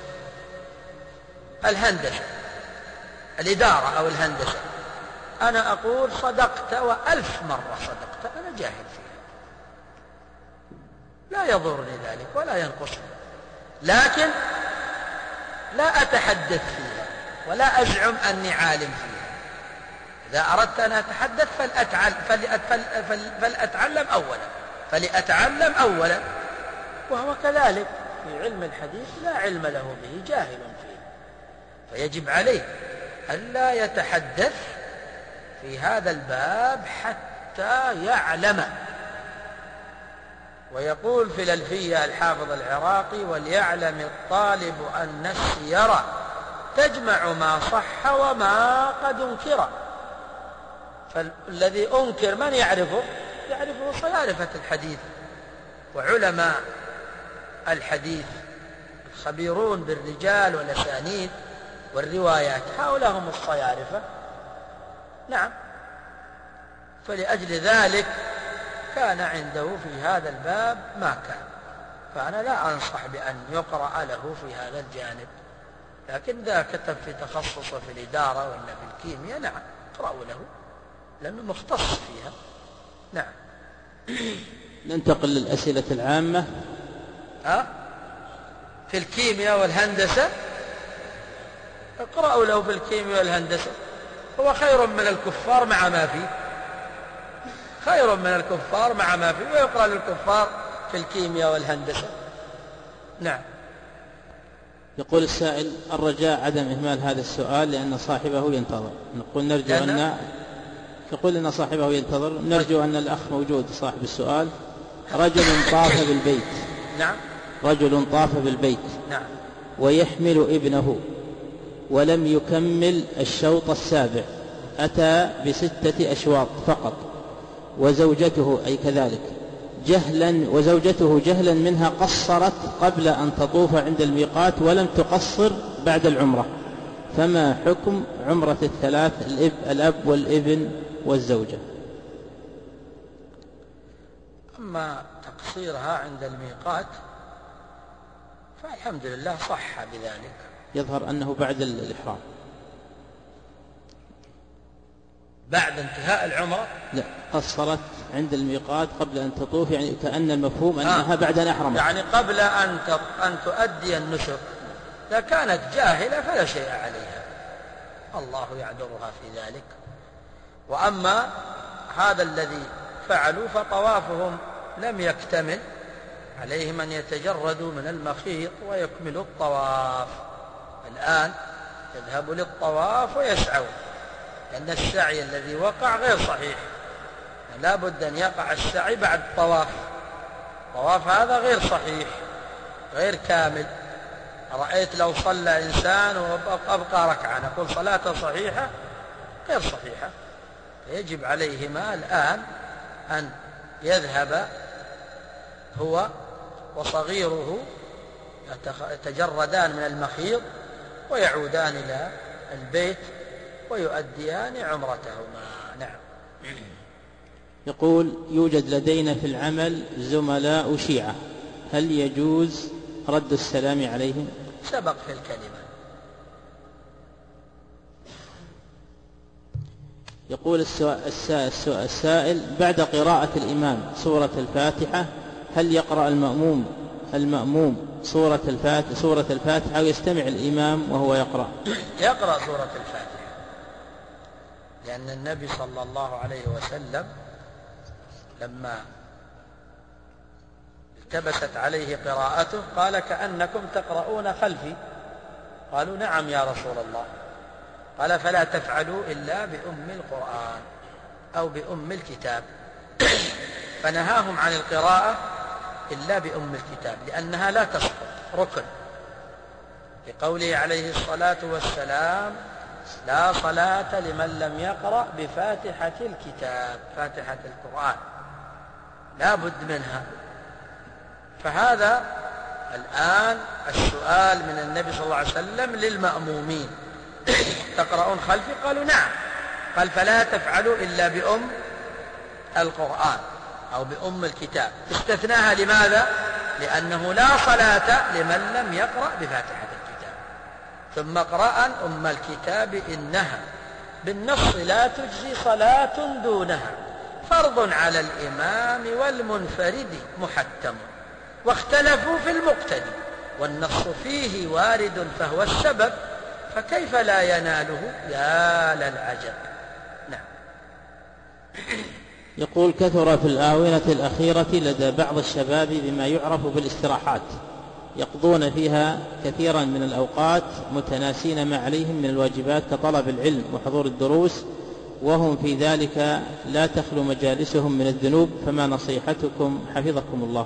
الهندسة، الإدارة أو الهندسة، أنا أقول صدقت وألف مرة صدقت، أنا جاهل فيها، لا يضرني ذلك ولا ينقصني، لكن لا أتحدث فيها ولا أزعم أني عالم فيها. إذا أردت أن أتحدث فلأتعلم أولا فلأتعلم أولا وهو كذلك في علم الحديث لا علم له به، جاهل فيه، فيجب عليه ألا يتحدث في هذا الباب حتى يعلم. ويقول في الألفية الحافظ العراقي: وليعلم الطالب أن السيرة تجمع ما صح وما قد انكر. فالذي أنكر من يعرفه؟ يعرفه صيارفة الحديث وعلماء الحديث الخبيرون بالرجال والأسانيد والروايات، هؤلاء هم الصيارفة. نعم. فلأجل ذلك كان عنده في هذا الباب ما كان، فأنا لا أنصح بأن يقرأ له في هذا الجانب، لكن إذا كتب في تخصصه في الإدارة ولا في الكيمياء نعم اقرأوا له لأنه مختص فيها. نعم. ننتقل للأسئلة العامة. ها؟ في الكيمياء والهندسة اقرأوا له في الكيمياء والهندسة، هو خير من الكفار مع ما فيه، خير من الكفار مع ما فيه، ويقرأ للكفار في الكيمياء والهندسة. نعم. يقول السائل: الرجاء عدم إهمال هذا السؤال لأن صاحبه ينتظر. نقول نرجو أن يقول أن صاحبه ينتظر، نرجو أن الأخ موجود صاحب السؤال. رجل طاف بالبيت. نعم. رجل طاف بالبيت. نعم. ويحمل ابنه ولم يكمل الشوط السابع، أتى بستة أشواط فقط، وزوجته أي كذلك جهلا وزوجته جهلا منها قصرت قبل أن تطوف عند الميقات ولم تقصر بعد العمرة، فما حكم عمرة الثلاث الأب, الأب والابن والزوجة؟ أما تقصيرها عند الميقات فالحمد لله صح بذلك. يظهر أنه بعد الإحرام، بعد انتهاء العمرة. لا، قصرت عند الميقات قبل أن تطوف، يعني كأن المفهوم أنها آه. بعد أن أحرمت، يعني قبل أن أن تؤدي النسك. إذا كانت جاهلة فلا شيء عليها، الله يعذرها في ذلك. وأما هذا الذي فعلوا فطوافهم لم يكتمل، عليهم أن يتجردوا من المخيط ويكملوا الطواف. الآن يذهبوا للطواف ويسعوا، لأن السعي الذي وقع غير صحيح، لا بد أن يقع السعي بعد الطواف. الطواف هذا غير صحيح غير كامل. رأيت لو صلى إنسان وأبقى ركعة نقول صلاته صحيحة؟ غير صحيحة. يجب عليهما الآن أن يذهب هو وصغيره يتجردان من المخيط ويعودان إلى البيت ويؤديان عمرتهما. نعم. يقول: يوجد لدينا في العمل زملاء شيعة، هل يجوز رد السلام عليهم؟ سبق في الكلمة. يقول السائل: بعد قراءة الإمام سورة الفاتحة هل يقرأ المأموم المأموم سورة الفاتحة سورة الفاتحة أو يستمع الإمام وهو يقرأ؟ يقرأ سورة الفاتحة، لأن النبي صلى الله عليه وسلم لما التبست عليه قراءته قال: كأنكم تقرؤون خلفي. قالوا: نعم يا رسول الله. قال: فلا تفعلوا إلا بأم القرآن أو بأم الكتاب. فنهاهم عن القراءة إلا بأم الكتاب لأنها لا تسقط، ركن، لقوله عليه الصلاة والسلام: لا صلاة لمن لم يقرأ بفاتحة الكتاب، فاتحة القرآن لا بد منها. فهذا الآن السؤال من النبي صلى الله عليه وسلم للمأمومين: تقرؤون خلفي؟ قالوا: نعم. قال: فلا تفعلوا إلا بأم القرآن أو بأم الكتاب. استثناها لماذا؟ لأنه لا صلاة لمن لم يقرأ بفاتحة الكتاب. ثم قرأ أم الكتاب إنها بالنص لا تجزي صلاة دونها، فرض على الإمام والمنفرد محتم، واختلفوا في المقتدي والنص فيه وارد فهو السبب، فكيف لا يناله يا للعجب. نعم. يقول: كثر في الآونة الأخيرة لدى بعض الشباب بما يعرف بالاستراحات، يقضون فيها كثيرا من الأوقات متناسين ما عليهم من الواجبات كطلب العلم وحضور الدروس، وهم في ذلك لا تخلو مجالسهم من الذنوب، فما نصيحتكم حفظكم الله؟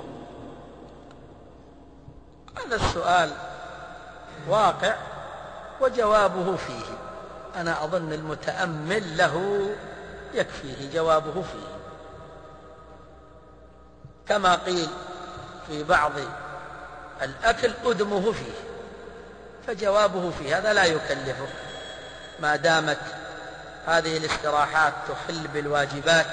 هذا السؤال واقع وجوابه فيه. أنا أظن المتأمل له يكفيه جوابه فيه، كما قيل في بعض الأكل أدمه فيه، فجوابه فيه هذا لا يكلفه ما دامت هذه الاستراحات تخل بالواجبات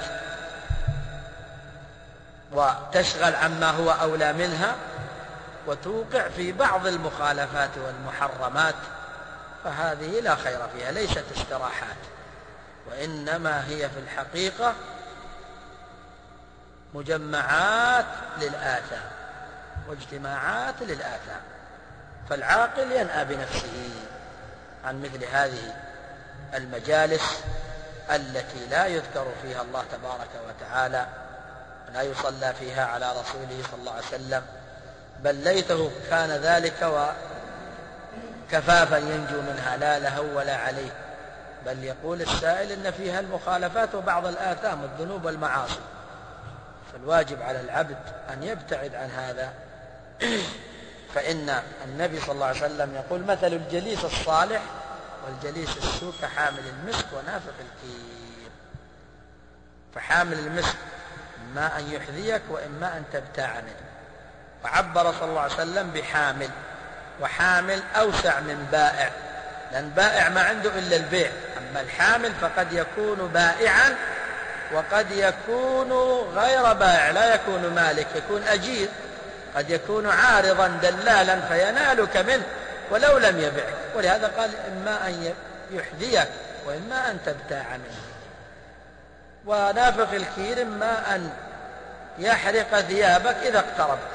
وتشغل عما هو أولى منها وتوقع في بعض المخالفات والمحرمات، فهذه لا خير فيها، ليست استراحات، وإنما هي في الحقيقة مجمعات للآثام واجتماعات للآثام. فالعاقل ينأى بنفسه عن مثل هذه المجالس التي لا يذكر فيها الله تبارك وتعالى ولا يصلى فيها على رسوله صلى الله عليه وسلم، بل ليته كان ذلك وكفافا ينجو منها لا له ولا عليه، بل يقول السائل إن فيها المخالفات وبعض الآثام والذنوب والمعاصي، فالواجب على العبد أن يبتعد عن هذا. فإن النبي صلى الله عليه وسلم يقول مثل الجليس الصالح والجليس السوء كحامل المسك ونافخ الكير. فحامل المسك إما أن يحذيك وإما أن تبتاع منه، وعبر صلى الله عليه وسلم بحامل، وحامل أوسع من بائع، لأن بائع ما عنده إلا البيع، أما الحامل فقد يكون بائعا وقد يكون غير بائع، لا يكون مالك، يكون أجير، قد يكون عارضا دلالا فينالك منه ولو لم يبعك، ولهذا قال إما أن يحذيك وإما أن تبتاع منه. ونافخ الكير إما أن يحرق ثيابك إذا اقتربت،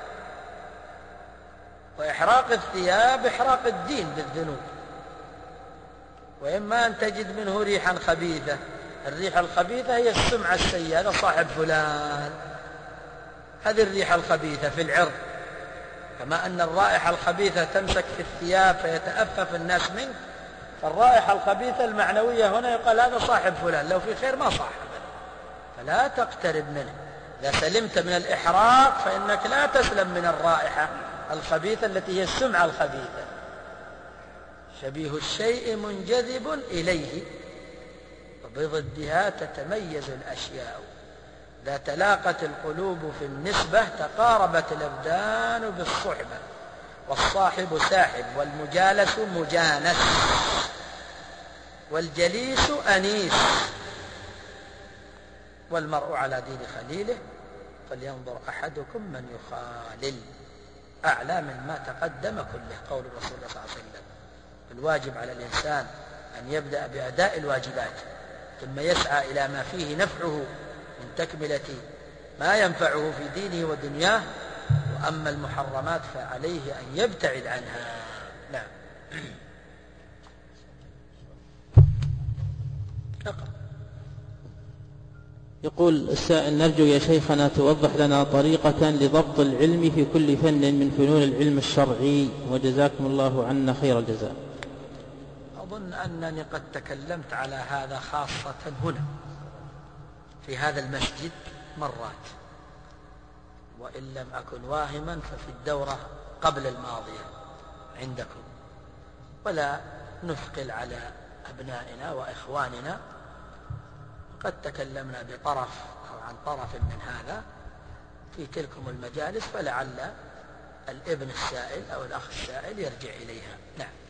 وإحراق الثياب إحراق الدين بالذنوب، وإما أن تجد منه ريحا خبيثة. الريح الخبيثة هي السمعة السيئة، هذا صاحب فلان، هذه الريح الخبيثة في العرض، كما أن الرائحة الخبيثة تمسك في الثياب فيتأفف الناس منك، فالرائحة الخبيثة المعنوية هنا يقال هذا صاحب فلان، لو في خير ما صاحب، فلا تقترب منه. إذا سلمت من الإحراق فإنك لا تسلم من الرائحة الخبيثة التي هي السمعة الخبيثة. شبيه الشيء منجذب إليه وبضدها تتميز الأشياء. إذا تلاقت القلوب في النسبة تقاربت الأبدان بالصحبة، والصاحب ساحب، والمجالس مجانس، والجليس أنيس، والمرء على دين خليله فلينظر أحدكم من يخالل، أعلى من ما تقدم كله، قول الرسول صلى الله عليه وسلم. الواجب على الإنسان أن يبدأ بأداء الواجبات ثم يسعى إلى ما فيه نفعه من تكملة ما ينفعه في دينه ودنياه، وأما المحرمات فعليه أن يبتعد عنها. نعم. يقول السائل: نرجو يا شيخنا توضح لنا طريقة لضبط العلم في كل فن من فنون العلم الشرعي، وجزاكم الله عنا خير الجزاء. أظن أنني قد تكلمت على هذا خاصة هنا في هذا المسجد مرات، وإن لم أكن واهما ففي الدورة قبل الماضية عندكم، ولا نثقل على أبنائنا وإخواننا. قد تكلمنا بطرف أو عن طرف من هذا في تلكم المجالس، فلعل الابن السائل أو الأخ السائل يرجع إليها. نعم.